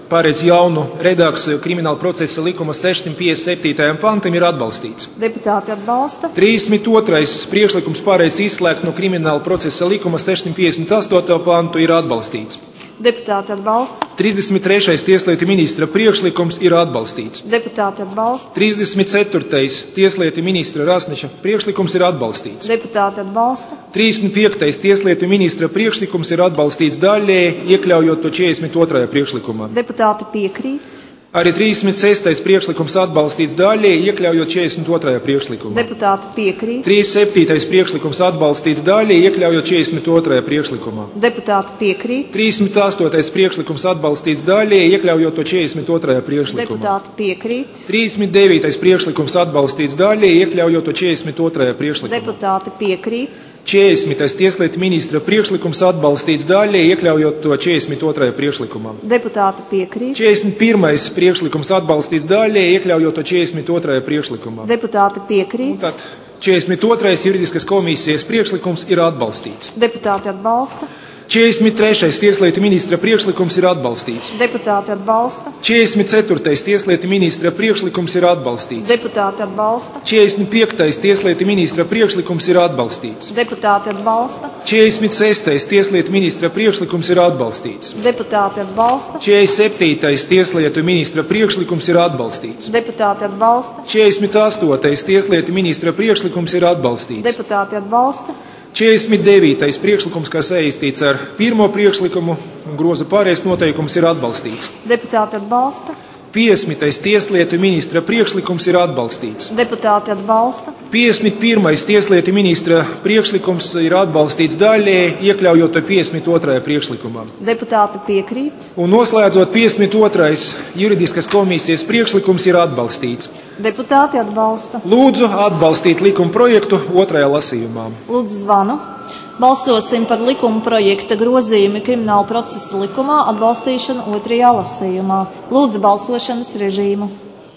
paredz jaunu redakciju Krimināla procesa likuma sešsimt piecdesmit septītajam pantam, ir atbalstīts. Deputāti atbalsta. trīsdesmit otrais priekšlikums paredz izslēgt no Krimināla procesa likuma sešsimt piecdesmit astoto pantu, ir atbalstīts. Deputāti atbalsta. trīsdesmit trešais Tieslietu ministra priekšlikums ir atbalstīts. Deputāti atbalsta. trīsdesmit ceturtais Tieslietu ministra Rasniča priekšlikums ir atbalstīts. Deputāti atbalsta. trīsdesmit piektais Tieslietu ministra priekšlikums ir atbalstīts daļēji, iekļaujot to četrdesmit otrajā priekšlikumā. Deputāti piekrīt. Arī trīsdesmit sestais priekšlikums atbalstīts daļēji, iekļaujot četrdesmit otrajā priekšlikumā. Deputāti piekrīt. trīsdesmit septītais priekšlikums atbalstīts daļēji, iekļaujot četrdesmit otrajā priekšlikumā. Deputāti piekrīt. trīsdesmit astotais priekšlikums atbalstīts daļēji, iekļaujot to četrdesmit otrajā priekšlikumā. Deputāti piekrīt. trīsdesmit devītais priekšlikums atbalstīts daļēji, iekļaujot to četrdesmit otrajā priekšlikumā. Deputāti piekrīt. četrdesmitais Tieslietu ministra priekšlikums atbalstīts daļēji, iekļaujot to četrdesmit otrajā priekšlikumā. Deputāti piekrīt. četrdesmit pirmais priekšlikums atbalstīts daļēji, iekļaujot to četrdesmit otrajā priekšlikumā. Deputāti piekrīt. Tad četrdesmit otrais juridiskas komisijas priekšlikums ir atbalstīts. Deputāti atbalsta. četrdesmit trešais Tieslietu ministra priekšlikums ir atbalstīts. Deputāti atbalsta. četrdesmit ceturtais Tieslietu ministra priekšlikums ir atbalstīts. Deputāti atbalsta. četrdesmit piektais Tieslietu ministra priekšlikums ir atbalstīts. Deputāti atbalsta. četrdesmit sestais Tieslietu ministra priekšlikums ir atbalstīts. Deputāti atbalsta. četrdesmit septītais Tieslietu ministra priekšlikums ir atbalstīts. Deputāti atbalsta. četrdesmit astotais Tieslietu ministra priekšlikums ir atbalstīts. Deputāti atbalsta. četrdesmit devītais priekšlikums, kas saistīts ar pirmo priekšlikumu un groza pārējais noteikums, ir atbalstīts. Deputāti atbalsta. piecdesmitais Tieslietu ministra priekšlikums ir atbalstīts. Deputāti atbalsta. piecdesmit pirmais Tieslietu ministra priekšlikums ir atbalstīts daļēji, iekļaujot to piecdesmit otrajā priekšlikumā. Deputāti piekrīt. Un noslēdzot, piecdesmit otrais juridiskas komisijas priekšlikums ir atbalstīts. Deputāti atbalsta. Lūdzu atbalstīt likuma projektu otrajā lasījumā. Lūdzu zvanu. Balsosim par likuma projekta grozījumi Krimināla procesa likumā atbalstīšanu otrajā lasījumā. Lūdzu balsošanas režīmu.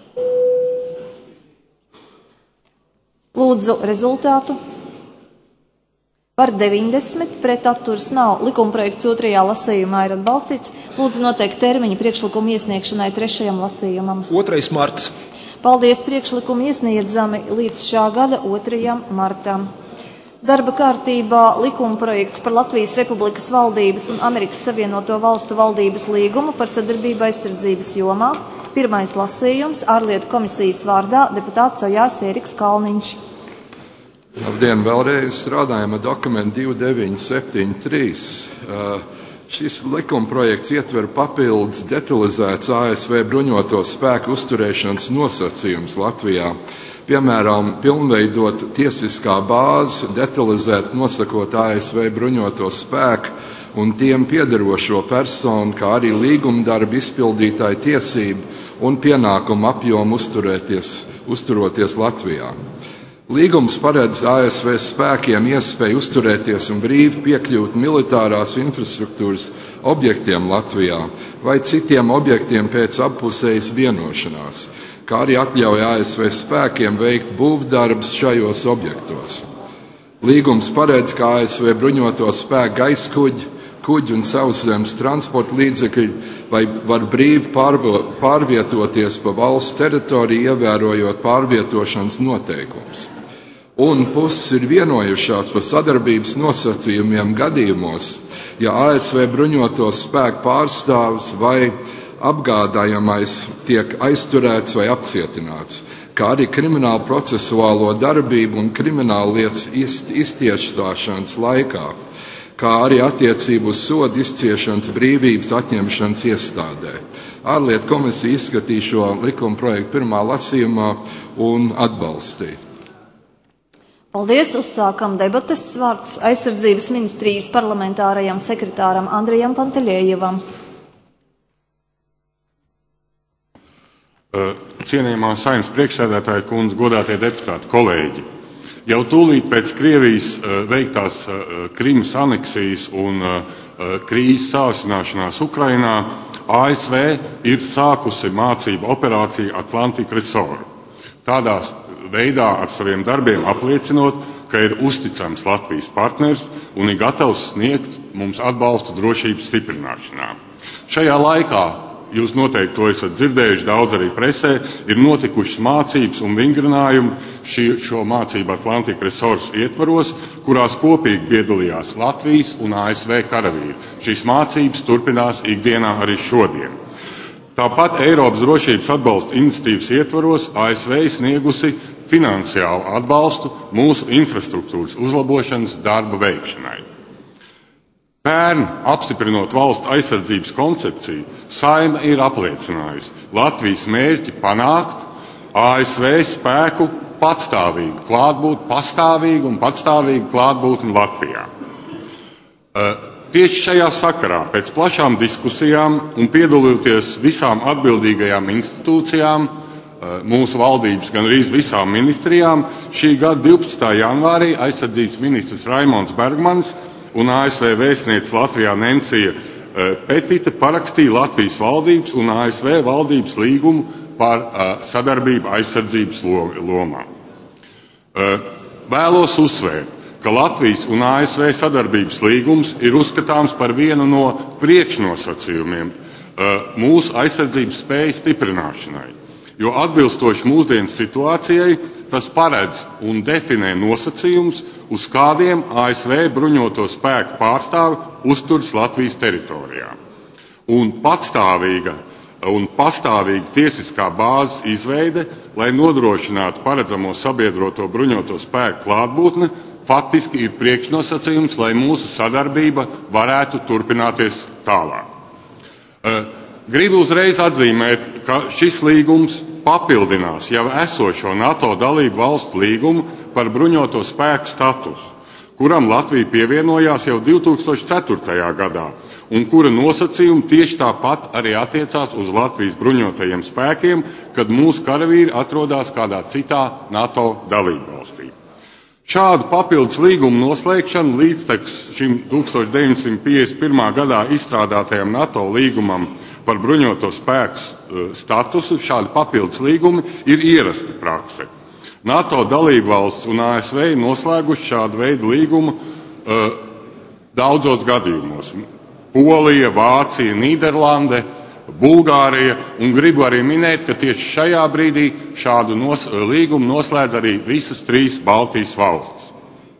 Lūdzu rezultātu. Par deviņdesmit, pret atturas nav. Likuma projekts otrajā lasījumā ir atbalstīts. Lūdzu noteikt termiņu priekšlikumu iesniegšanai trešajam lasījumam. otrais marts. Paldies, priekšlikumi iesniedzami līdz šā gada otrajam martam. Darba kārtībā likuma projekts par Latvijas Republikas valdības un Amerikas Savienoto Valstu valdības līgumu par sadarbību aizsardzības jomā. Pirmais lasījums ārlietu komisijas vārdā deputāts Ojārs Ēriks Kalniņš. Labdien, vēlreiz strādājam ar dokumentu divi deviņi septiņi trīs. Uh, šis likumprojekts ietver papildus detalizēts A S V bruņoto spēku uzturēšanas nosacījums Latvijā. Piemēram, pilnveidot tiesiskā bāze, detalizēt nosakot A S V bruņoto spēku un tiem piederošo personu, kā arī līgumdarbu izpildītāju tiesību un pienākumu apjomu uzturēties, uzturoties Latvijā. Līgums paredz A S V spēkiem iespēju uzturēties un brīvi piekļūt militārās infrastruktūras objektiem Latvijā vai citiem objektiem pēc appusējas vienošanās, kā arī atļauj A S V spēkiem veikt būvdarbus šajos objektos. Līgums paredz, ka A S V bruņoto spēku gaiskuģi, kuģi un sauszemes transporta līdzekļi vai var brīvi pārvietoties pa valsts teritoriju, ievērojot pārvietošanas noteikumus. Un puses ir vienojušās par sadarbības nosacījumiem gadījumos, ja A S V bruņoto spēku pārstāvis vai apgādājamais tiek aizturēts vai apcietināts, kā arī kriminālu procesuālo darbību un kriminālu lietas iztiesāšanas laikā, kā arī attiecību uz sodu izciešanas brīvības atņemšanas iestādē. Ārlietu komisija izskatīja šo likuma projektu pirmā lasījumā un atbalstīja. Paldies, uzsākam debates. Vārds aizsardzības ministrijas parlamentārajam sekretāram Andrijam Panteļējevam. Cienījamā Saeimas priekšsēdētāja kundze, godātie deputāti, kolēģi. Jau tūlīt pēc Krievijas veiktās Krimas aneksijas un krīzes sāsināšanās Ukrainā A S V ir sākusi mācību operāciju Atlantic Resort. Tādā veidā ar saviem darbiem apliecinot, ka ir uzticams Latvijas partners un ir gatavs sniegt mums atbalstu drošības stiprināšanā. Šajā laikā jūs noteikti to esat dzirdējuši daudz arī presē, ir notikušas mācības un vingrinājumi šī, šo mācību Atlantika Resource ietvaros, kurās kopīgi piedalījās Latvijas un A S V karavīri. Šīs mācības turpinās ikdienā arī šodien. Tāpat Eiropas drošības atbalsta iniciatīvas ietvaros A S V sniegusi finansiālu atbalstu mūsu infrastruktūras uzlabošanas darba veikšanai. Pērn, apstiprinot valsts aizsardzības koncepciju, Saeima ir apliecinājusi Latvijas mērķi panākt A S V spēku patstāvīgu klātbūtni, pastāvīgu un patstāvīgu klātbūtni Latvijā. Tieši šajā sakarā, pēc plašām diskusijām un piedaloties visām atbildīgajām institūcijām, mūsu valdības gan arī visām ministrijām, šī gada divpadsmitā janvārī aizsardzības ministrs Raimonds Bergmans un A S V vēstniece Latvijā Nencija Petita parakstīja Latvijas valdības un A S V valdības līgumu par sadarbību aizsardzības lomā. Vēlos uzsvērt, ka Latvijas un A S V sadarbības līgums ir uzskatāms par vienu no priekšnosacījumiem mūsu aizsardzības spējas stiprināšanai, jo atbilstoši mūsdienu situācijai tas paredz un definē nosacījumus, uz kādiem A S V bruņoto spēku pārstāvi uzturas Latvijas teritorijā. Un patstāvīga un pastāvīga tiesiskā bāzes izveide, lai nodrošinātu paredzamo sabiedroto bruņoto spēku klātbūtni, faktiski ir priekšnosacījums, lai mūsu sadarbība varētu turpināties tālāk. Gribu uzreiz atzīmēt, ka šis līgums papildinās jau esošo NATO dalību valstu līgumu par bruņoto spēku statusu, kuram Latvija pievienojās jau divi tūkstoši ceturtajā gadā, un kura nosacījumi tieši tāpat arī attiecās uz Latvijas bruņotajiem spēkiem, kad mūsu karavīri atrodas kādā citā NATO dalību valstī. Šādu papildus līgumu noslēgšanu līdztekus šim tūkstoš deviņsimt piecdesmit pirmā gadā izstrādātajam NATO līgumam par bruņoto spēku statusu, šādi papildus līgumi ir ierasta prakse. NATO dalību valsts un A S V ir noslēguši šādu veidu līgumu uh, daudzos gadījumos. Polija, Vācija, Nīderlande, Bulgārija, un gribu arī minēt, ka tieši šajā brīdī šādu nos, līgumu noslēdz arī visas trīs Baltijas valstis.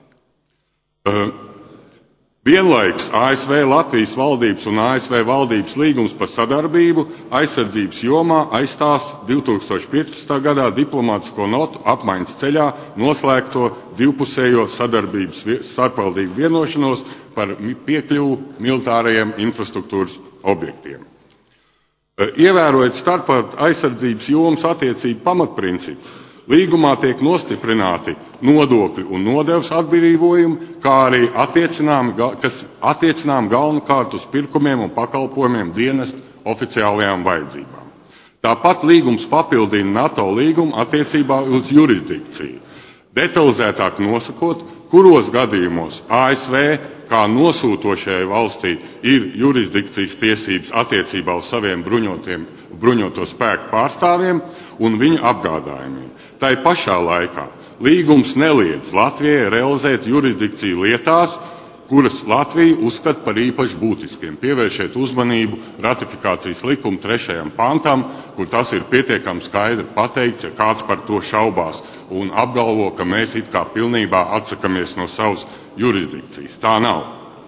Uh, Vienlaikus A S V Latvijas valdības un A S V valdības līgums par sadarbību aizsardzības jomā aizstās divi tūkstoši piecpadsmitā gadā diplomātisko notu apmaiņas ceļā noslēgto divpusējo sadarbības starpvaldību vienošanos par piekļuvu militārajiem infrastruktūras objektiem. Ievērojot starpvalstu aizsardzības jomas attiecību pamatprincipus, līgumā tiek nostiprināti nodokļu un nodevas atbrīvojumi, kā arī attiecinām, kas attiecinām galvenokārt uz pirkumiem un pakalpojumiem dienestu oficiālajām vajadzībām. Tāpat līgums papildina NATO līgumu attiecībā uz jurisdikciju, detalizētāk nosakot, kuros gadījumos A S V kā nosūtošajai valstī ir jurisdikcijas tiesības attiecībā uz saviem bruņoto spēku pārstāvjiem un viņu apgādājumiem. Tai pašā laikā līgums neliedz Latvijai realizēt jurisdikciju lietās, kuras Latvija uzskata par īpaši būtiskiem. Pievēršiet uzmanību ratifikācijas likuma trešajam pantam, kur tas ir pietiekami skaidri pateikts, ja kāds par to šaubās un apgalvo, ka mēs it kā pilnībā atsakamies no savas jurisdikcijas. Tā nav.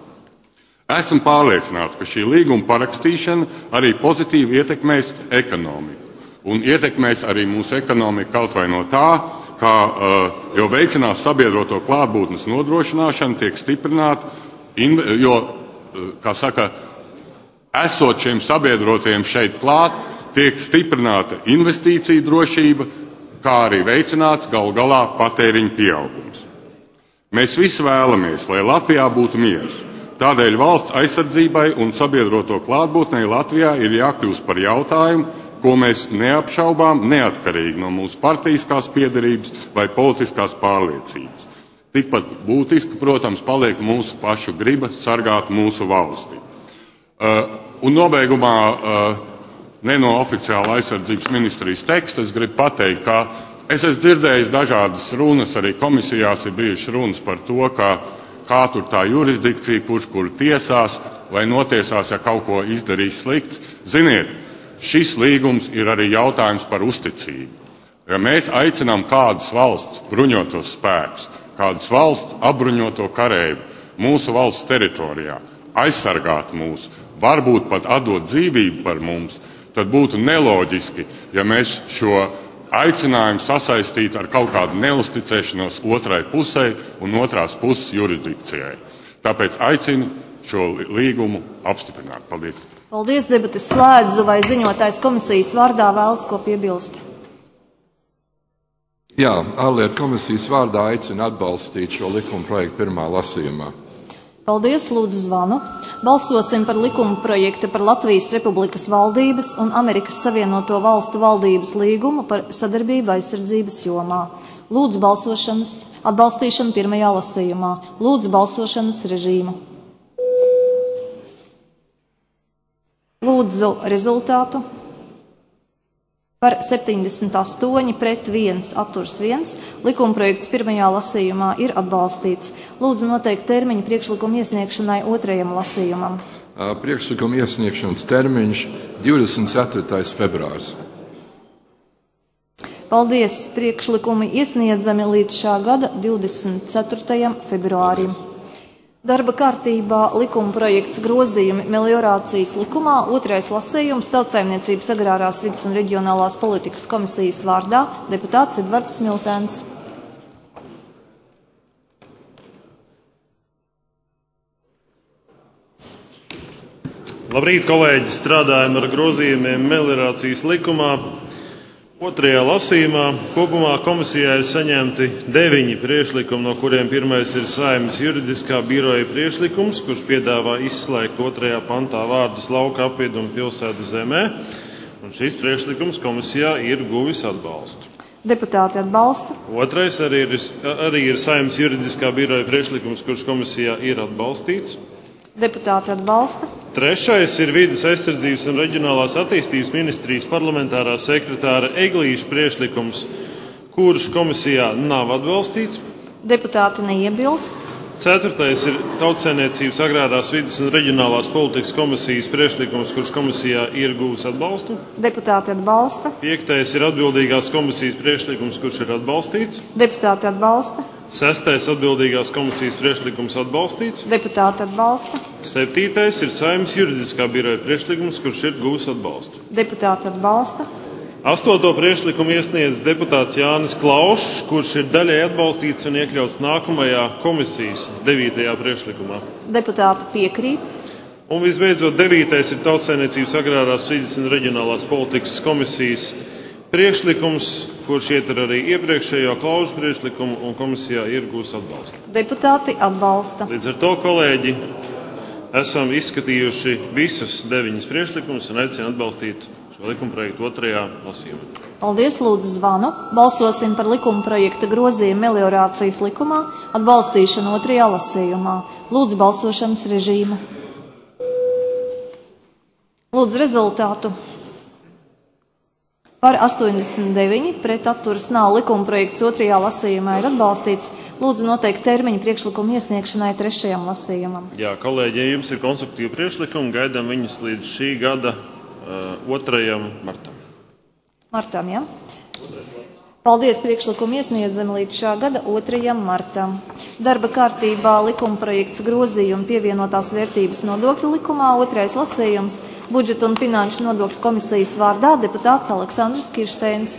Esmu pārliecināts, ka šī līguma parakstīšana arī pozitīvi ietekmēs ekonomiku. Un ietekmēs arī mūsu ekonomiku kaut vai no tā, ka uh, jau veicinās sabiedroto klātbūtnes nodrošināšana, tiek stiprināta, jo, uh, kā saka, esot šiem sabiedrotiem šeit klāt, tiek stiprināta investīcija drošība, kā arī veicināts galu galā patēriņa pieaugums. Mēs visi vēlamies, lai Latvijā būtu miers. Tādēļ valsts aizsardzībai un sabiedroto klātbūtnei Latvijā ir jākļūst par jautājumu, ko mēs neapšaubām neatkarīgi no mūsu partijiskās piederības vai politiskās pārliecības. Tikpat būtiski, protams, paliek mūsu pašu griba sargāt mūsu valsti. Uh, un nobeigumā, uh, ne no oficiāla aizsardzības ministrijas teksta, es gribu pateikt, ka es esmu dzirdējis dažādas runas, arī komisijās ir bijušas runas par to, ka kā tur tā jurisdikcija, kurš kur tiesās vai notiesās, ja kaut ko izdarīs slikts. Ziniet, šis līgums ir arī jautājums par uzticību. Ja mēs aicinām kādas valsts bruņotos spēkus, kādas valsts apbruņoto kareivu mūsu valsts teritorijā, aizsargāt mūs, varbūt pat atdot dzīvību par mums, tad būtu neloģiski, ja mēs šo aicinājumu sasaistītu ar kaut kādu neusticēšanos otrai pusē un otrās puses jurisdikcijai. Tāpēc aicinu šo līgumu apstiprināt. Paldies. Paldies, debates slēdzu, vai ziņotājs komisijas vārdā vēlas ko piebilst? Jā, ārlietu komisijas vārdā aicinu atbalstīt šo likuma projektu pirmā lasījumā. Paldies, lūdzu zvanu. Balsosim par likuma projektu par Latvijas Republikas valdības un Amerikas Savienoto Valstu valdības līgumu par sadarbību aizsardzības jomā. Lūdzu balsošanas, atbalstīšanu pirmajā lasījumā. Lūdzu balsošanas režīmu. Lūdzu rezultātu. Par septiņdesmit astoņi pret viens atturs viens. Likumprojekts pirmajā lasījumā ir atbalstīts. Lūdzu noteikt termiņu priekšlikumu iesniegšanai otrajam lasījumam. Priekšlikuma iesniegšanas termiņš divdesmit ceturtais februārs. Paldies. Priekšlikumi iesniedzami līdz šā gada divdesmit ceturtajam februārim. Darba kārtībā likuma projekts grozījumi meliorācijas likumā, otrais lasījums Tautsaimniecības agrārās vides un reģionālās politikas komisijas vārdā deputāts Edvards Smiltēns. Labrīt, kolēģi! Strādājam ar grozījumiem meliorācijas likumā. Otrajā lasījumā kopumā komisijā ir saņemti deviņi priekšlikumi, no kuriem pirmais ir Saeimas juridiskā biroja priekšlikums, kurš piedāvā izslēgt otrajā pantā vārdus lauka apvidu un pilsētu zemē. Un šis priekšlikums komisijā ir guvis atbalstu. Deputāti atbalsta. Otrais arī ir, arī ir Saeimas juridiskā biroja priekšlikums, kurš komisijā ir atbalstīts. Deputāti atbalsta. Trešais ir Vides aizsardzības un reģionālās attīstības ministrijas parlamentārā sekretāra Eglīša priekšlikums, kurš komisijā nav atbalstīts. Deputāti neiebilst. Ceturtais ir Tautsaimniecības agrārās vides un reģionālās politikas komisijas priekšlikums, kurš komisijā ir guvis atbalstu. Deputāti atbalsta. Piektais ir atbildīgās komisijas priekšlikums, kurš ir atbalstīts. Deputāti atbalsta. Sestais atbildīgās komisijas priekšlikums atbalstīts. Deputāti atbalsta. Septītais ir Saeimas juridiskā biroja priekšlikums, kurš ir guvis atbalstu. Deputāti atbalsta. Astoto priekšlikumu iesniedz deputāts Jānis Klaušs, kurš ir daļai atbalstīts un iekļauts nākamajā komisijas devītajā priekšlikumā. Deputāti piekrīt. Un visbeidzot, devītais ir Tautsaimniecības agrārās vides un reģionālās politikas komisijas priekšlikums, kurš ietver arī iepriekšējo Klaužu priekšlikumu un komisijā ir gūs atbalstu. Deputāti atbalsta. Līdz ar to, kolēģi, esam izskatījuši visus deviņus priekšlikumus un aicinu atbalstīt šo likumprojektu otrajā lasījumā. Paldies, lūdzu zvanu. Balsosim par likumprojekta grozījumu meliorācijas likumā, atbalstīšanu otrajā lasījumā. Lūdzu balsošanas režīmu. Lūdzu rezultātu. Par astoņdesmit deviņi pret atturas nav. Likumprojekts otrajā lasījumā ir atbalstīts. Lūdzu noteikt termiņu priekšlikumu iesniegšanai trešajam lasījumam. Jā, kolēģi, ja jums ir konstruktīvi priekšlikumi, gaidām viņus līdz šī gada uh, otrajam martam. Martam, jā? Paldies, priekšlikumu iesniedzam līdz šā gada otrajam martam. Darba kārtībā likumprojekts grozījumi pievienotās vērtības nodokļu likumā, otrais lasījums, budžeta un finanšu nodokļu komisijas vārdā deputāts Aleksandrs Kirsteins.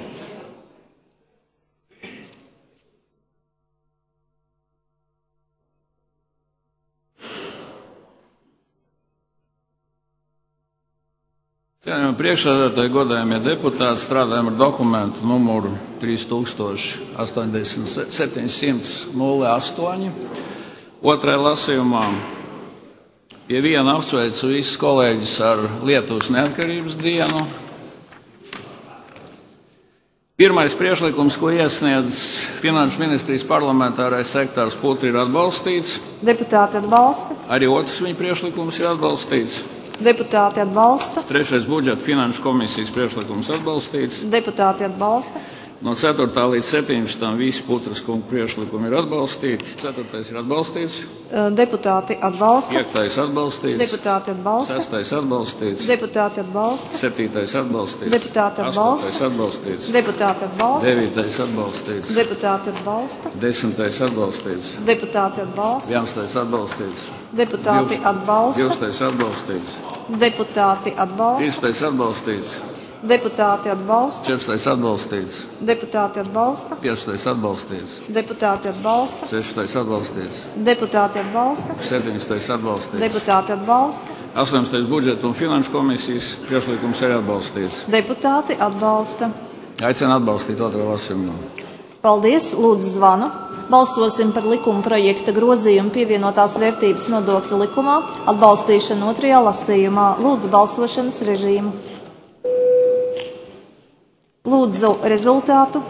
Cienījamie priekšsēdētāji, godājamie deputāti, strādājam ar dokumentu numuru trīs tūkstoši astoņdesmit septiņsimt nulle astoņi. Otrajā lasījumā pie viena apsveicu visus kolēģis ar Lietuvas neatkarības dienu. Pirmais priekšlikums, ko iesniedz Finanšu ministrijas parlamentārais sekretārs Putra, ir atbalstīts. Deputāti atbalsta. Arī otrs viņa priekšlikums ir atbalstīts. Deputāti atbalsta. Trešais budžeta finanšu komisijas priekšlikums atbalstīts. Deputāti atbalsta. No ceturtā līdz septiņpadsmitam visi Putras kunga priekšlikumi ir atbalstīti. ceturtais ir atbalstīts. Deputāti atbalsta. piektais atbalstīts. Deputāti atbalsta. sestais atbalstīts. Deputāti atbalsta. septītais atbalstīts. Deputāti atbalsta. astotais atbalstīts. Deputāti atbalsta. devītais atbalstīts. Deputāti atbalsta. desmitais atbalstīts. Deputāti atbalsta. vienpadsmitais atbalstīts. Deputāti atbalsta. divpadsmitais atbalstīts. Deputāti atbalsta. trīspadsmitais atbalstīts. Deputāti atbalsta. četrpadsmitais atbalstīts. Deputāti atbalsta. piecpadsmitais atbalstīts. Deputāti atbalsta. sešpadsmitais atbalstīts. Deputāti atbalsta. septiņpadsmitais atbalstīts. Deputāti atbalsta. astoņpadsmitais budžeta un finanšu komisijas priekšlikums ir atbalstīts. Deputāti atbalsta. Aicinu atbalstīt otro lasījumu. Paldies, lūdzu zvanu. Balsosim par likuma projekta grozījumu pievienotās vērtības nodokļu likumā, atbalstīšanu otrajā lasījumā. Lūdzu balsošanas režīmu. Lūdzu rezultātu.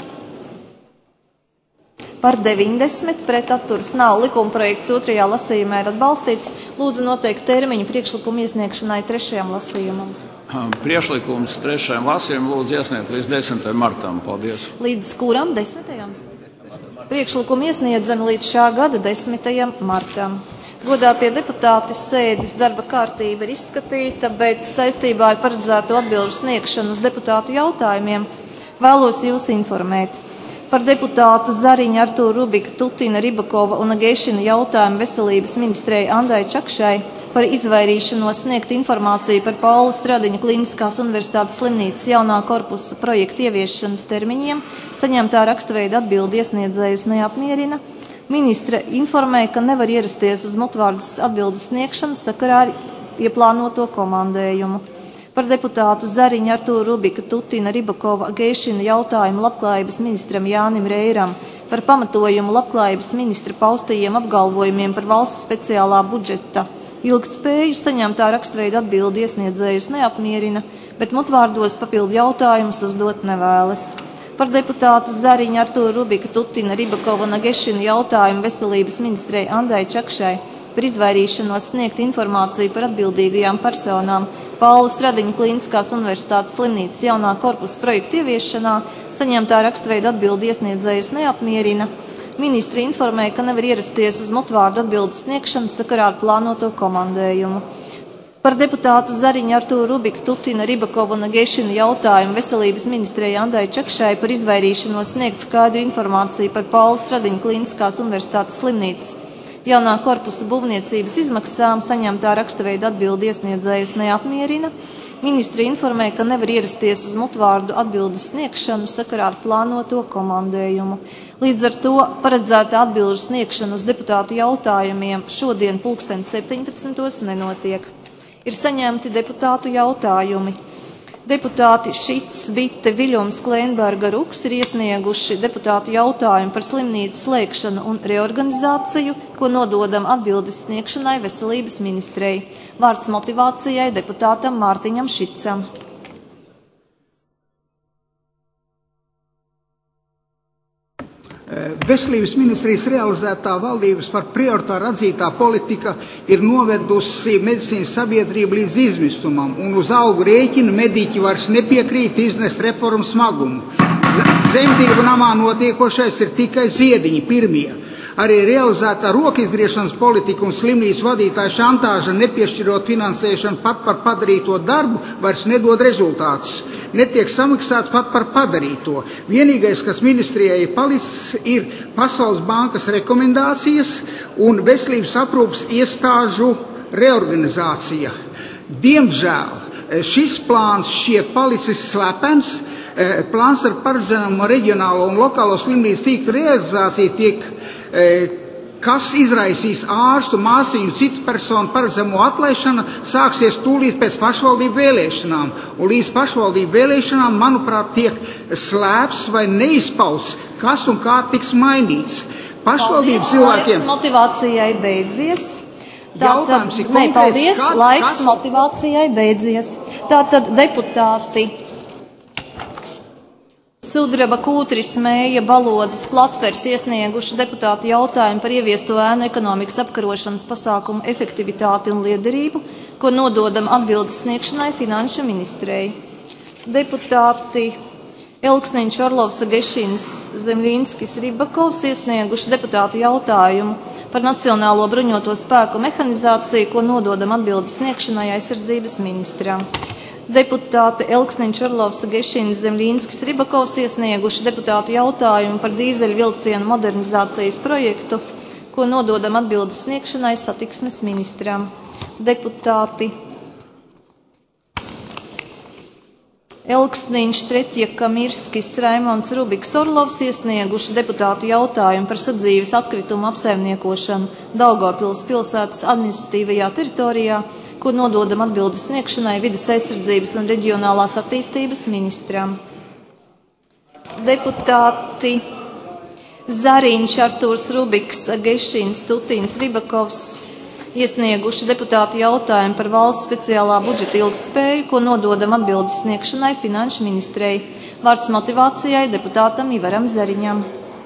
Par deviņdesmit, pret atturas nav. Likuma projekts otrajā lasījumā ir atbalstīts. Lūdzu noteikt termiņu priekšlikumu iesniegšanai trešajam lasījumam. Priekšlikums trešajam lasījumam lūdzu iesniegt līdz desmitajam martam. Paldies. Līdz kuram? Desmitajam? Priekšlikumu iesniedzam līdz šā gada desmitajam martam. Godātie deputāti, sēdes darba kārtība ir izskatīta, bet saistībā ar paredzēto atbilžu sniegšanu uz deputātu jautājumiem vēlos jūs informēt par deputātu Zariņa, Artūra Rubika, Tutina, Ribakova un Agēšina jautājumu veselības ministrei Andai Čakšai par izvairīšanos sniegt informāciju par Paula Stradiņa Kliniskās universitātes slimnīcas jaunā korpusa projekta ieviešanas termiņiem. Saņemtā rakstveida atbildi iesniedzējus neapmierina. Ministre informēja, ka nevar ierasties uz mutvārdas atbildes sniegšanu sakarā ar ieplānoto komandējumu. Par deputātu Zariņa, Artūra Rubika, Tutina, Ribakova, Agēšina jautājumu labklājības ministram Jānim Reiram par pamatojumu labklājības ministra paustajiem apgalvojumiem par valsts speciālā budžeta ilgtspēju. Saņemtā rakstveida atbildi iesniedzējus neapmierina, bet mutvārdos papildu jautājumus uzdot nevēlas. Par deputātu Zariņa, Artūra Rubika, Tutina, Ribakova un Agēšina jautājumu veselības ministrei Andai Čakšai par izvairīšanos sniegt informāciju par atbildīgajām personām Paula Stradiņa Kliniskās universitātes slimnīcas jaunā korpusa projektu ieviešanā. Saņemtā rakstveida atbildi iesniedzējus neapmierina. Ministri informēja, ka nevar ierasties uz mutvārdu atbildes sniegšanu sakarā ar plānoto komandējumu. Par deputātu Zariņa, Artūra Rubika, Tutina, Ribakova un Agēšina jautājumu veselības ministrei Andai Čakšai par izvairīšanos sniegt skaidru informāciju par Paula Stradiņa Kliniskās universitātes slimnīcas jaunā korpusa būvniecības izmaksām. Saņemtā rakstveida atbildi iesniedzējus neapmierina. Ministri informēja, ka nevar ierasties uz mutvārdu atbildes sniegšanu sakarā ar plānoto komandējumu. Līdz ar to paredzēta atbilžu sniegšana uz deputātu jautājumiem šodien pulksten septiņpadsmitos nenotiek. Ir saņemti deputātu jautājumi. Deputāti Šits, Bite, Viļums, Klēnberga, Ruks ir iesnieguši deputātu jautājumu par slimnīcu slēgšanu un reorganizāciju, ko nododam atbildes sniegšanai veselības ministrei. Vārds motivācijai deputātam Mārtiņam Šicam. Veselības ministrijas realizētā valdības par prioritāru atzītā politika ir novedusi medicīnas sabiedrību līdz izmisumam, un uz algu rēķinu mediķi vairs nepiekrīt iznest reformu smagumu. Dzemdību namā notiekošais ir tikai ziediņi pirmie. Arī realizētā rokizgriešanas politika un slimnīcu vadītāja šantāža nepiešķirot finansēšanu pat par padarīto darbu vairs nedod rezultātus. Netiek samaksāts pat par padarīto. Vienīgais, kas ministrijai palicis, ir Pasaules bankas rekomendācijas un veselības aprūpas iestāžu reorganizācija. Diemžēl šis plāns šķiet palicis slepens. Plāns ar paredzējumu reģionālo un lokālo slimnīcu tīklu realizāciju tiek, kas izraisīs ārstu, māsiņu, citu personu paredzamo atlaišanu, sāksies tūlīt pēc pašvaldību vēlēšanām. Un līdz pašvaldību vēlēšanām, manuprāt, tiek slēpts vai neizpausts, kas un kā tiks mainīts. Pašvaldību cilvēkiem... Motivācijai beidzies. Jautājums ir konkrēts. Paldies, kā, laiks kas... motivācijai beidzies. Tātad deputāti Sudraba, Kūtris, Mēja, Balodas, Platpers iesnieguši deputātu jautājumu par ieviesto ēnu ekonomikas apkarošanas pasākumu efektivitāti un liederību, ko nododam atbildes sniegšanai finanšu ministrei. Deputāti Elksniņš, Orlovs, Gešins, Zemlīnskis, Ribakovs iesnieguši deputātu jautājumu par Nacionālo bruņoto spēku mehanizāciju, ko nododam atbildes sniegšanai aizsardzības ministram. Deputāti Elksniņš, Orlovs, Gešins, Zemlīnskis, Ribakovs iesnieguši deputātu jautājumu par dīzeļu vilcienu modernizācijas projektu, ko nododam atbildes sniegšanai satiksmes ministram. Deputāti Elksniņš, Tretjaka, Mirskis, Raimons, Rubiks, Orlovs iesnieguši deputātu jautājumu par sadzīves atkritumu apsaimniekošanu Daugavpils pilsētas administratīvajā teritorijā, ko nododam atbildes sniegšanai vides aizsardzības un reģionālās attīstības ministram. Deputāti Zariņš, Artūrs Rubiks, Gešins, Tutins, Ribakovs iesnieguši deputātu jautājumu par valsts speciālā budžeta ilgtspēju, ko nododam atbildes sniegšanai finanšu ministrei. Vārds motivācijai deputātam Ivaram Zariņam.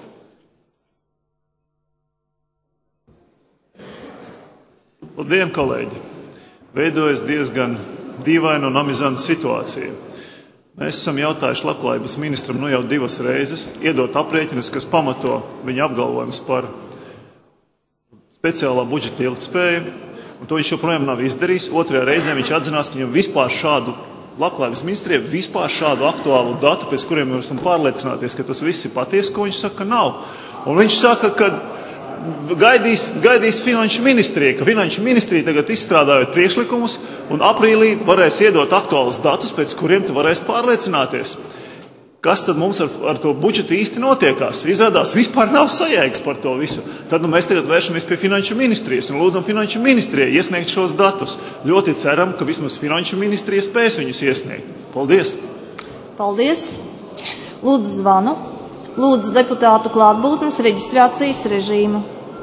Labdien, kolēģi! Veidojas diezgan dīvaina un amizanta situācija. Mēs esam jautājuši labklājības ministram nu jau divas reizes, iedot aprēķinus, kas pamato viņa apgalvojums par speciālā budžeta ilgtspēju, un to viņš joprojām nav izdarījis. Otrajā reizē viņš atzinās, ka viņam vispār šādu labklājības ministriem vispār šādu aktuālu datu, pēc kuriem mēs esam pārliecināties, ka tas viss ir patiesi, ko viņš saka, nav. Un viņš saka, ka gaidīs, gaidīs finanšu ministrija, ka finanšu ministrija tagad izstrādājot priekšlikumus un aprīlī varēs iedot aktuālus datus, pēc kuriem te varēs pārliecināties. Kas tad mums ar, ar to budžetu īsti notiekās? Izrādās, vispār nav sajēgas par to visu. Tad nu, mēs tagad vēršamies pie finanšu ministrijas un lūdzam finanšu ministrijai iesniegt šos datus. Ļoti ceram, ka vismaz finanšu ministrija spēs viņus iesniegt. Paldies! Paldies! Lūdzu zvanu. Lūdzu deputātu klātbūtnes reģistrācijas režīmu.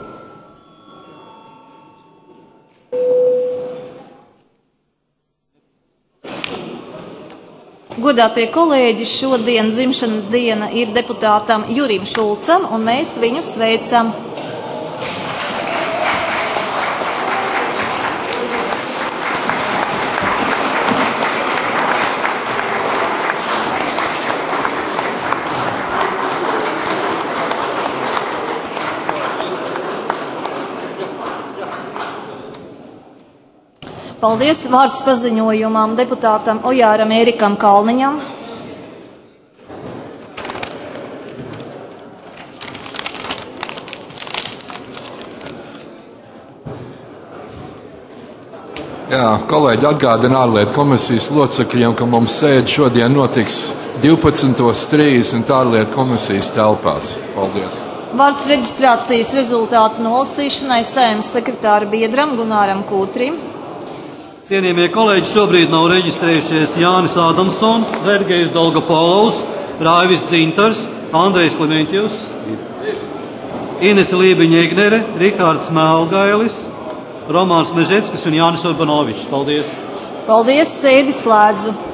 Godātie kolēģi, šodien dzimšanas diena ir deputātam Jurim Šulcam, un mēs viņu sveicam. Paldies. Vārds paziņojumam deputātam Ojāram Ērikam Kalniņam. Jā, kolēģi atgādina ārlietu komisijas locekļiem, ka mums sēde šodien notiks divpadsmitos trīsdesmit ārlietu komisijas telpās. Paldies. Vārds reģistrācijas rezultātu nolasīšanai Saeimas sekretāra biedram Gunāram Kūtrim. Cienījamie kolēģi, šobrīd nav reģistrējušies Jānis Ādamsons, Sergejs Dolgopolovs, Raivis Dzintars, Andrejs Klimentjevs, Inese Lībiņa-Egnere, Rikārds Melgailis, Romāns Mežeckis un Jānis Urbanovičs. Paldies! Paldies, sēdi slēdzu!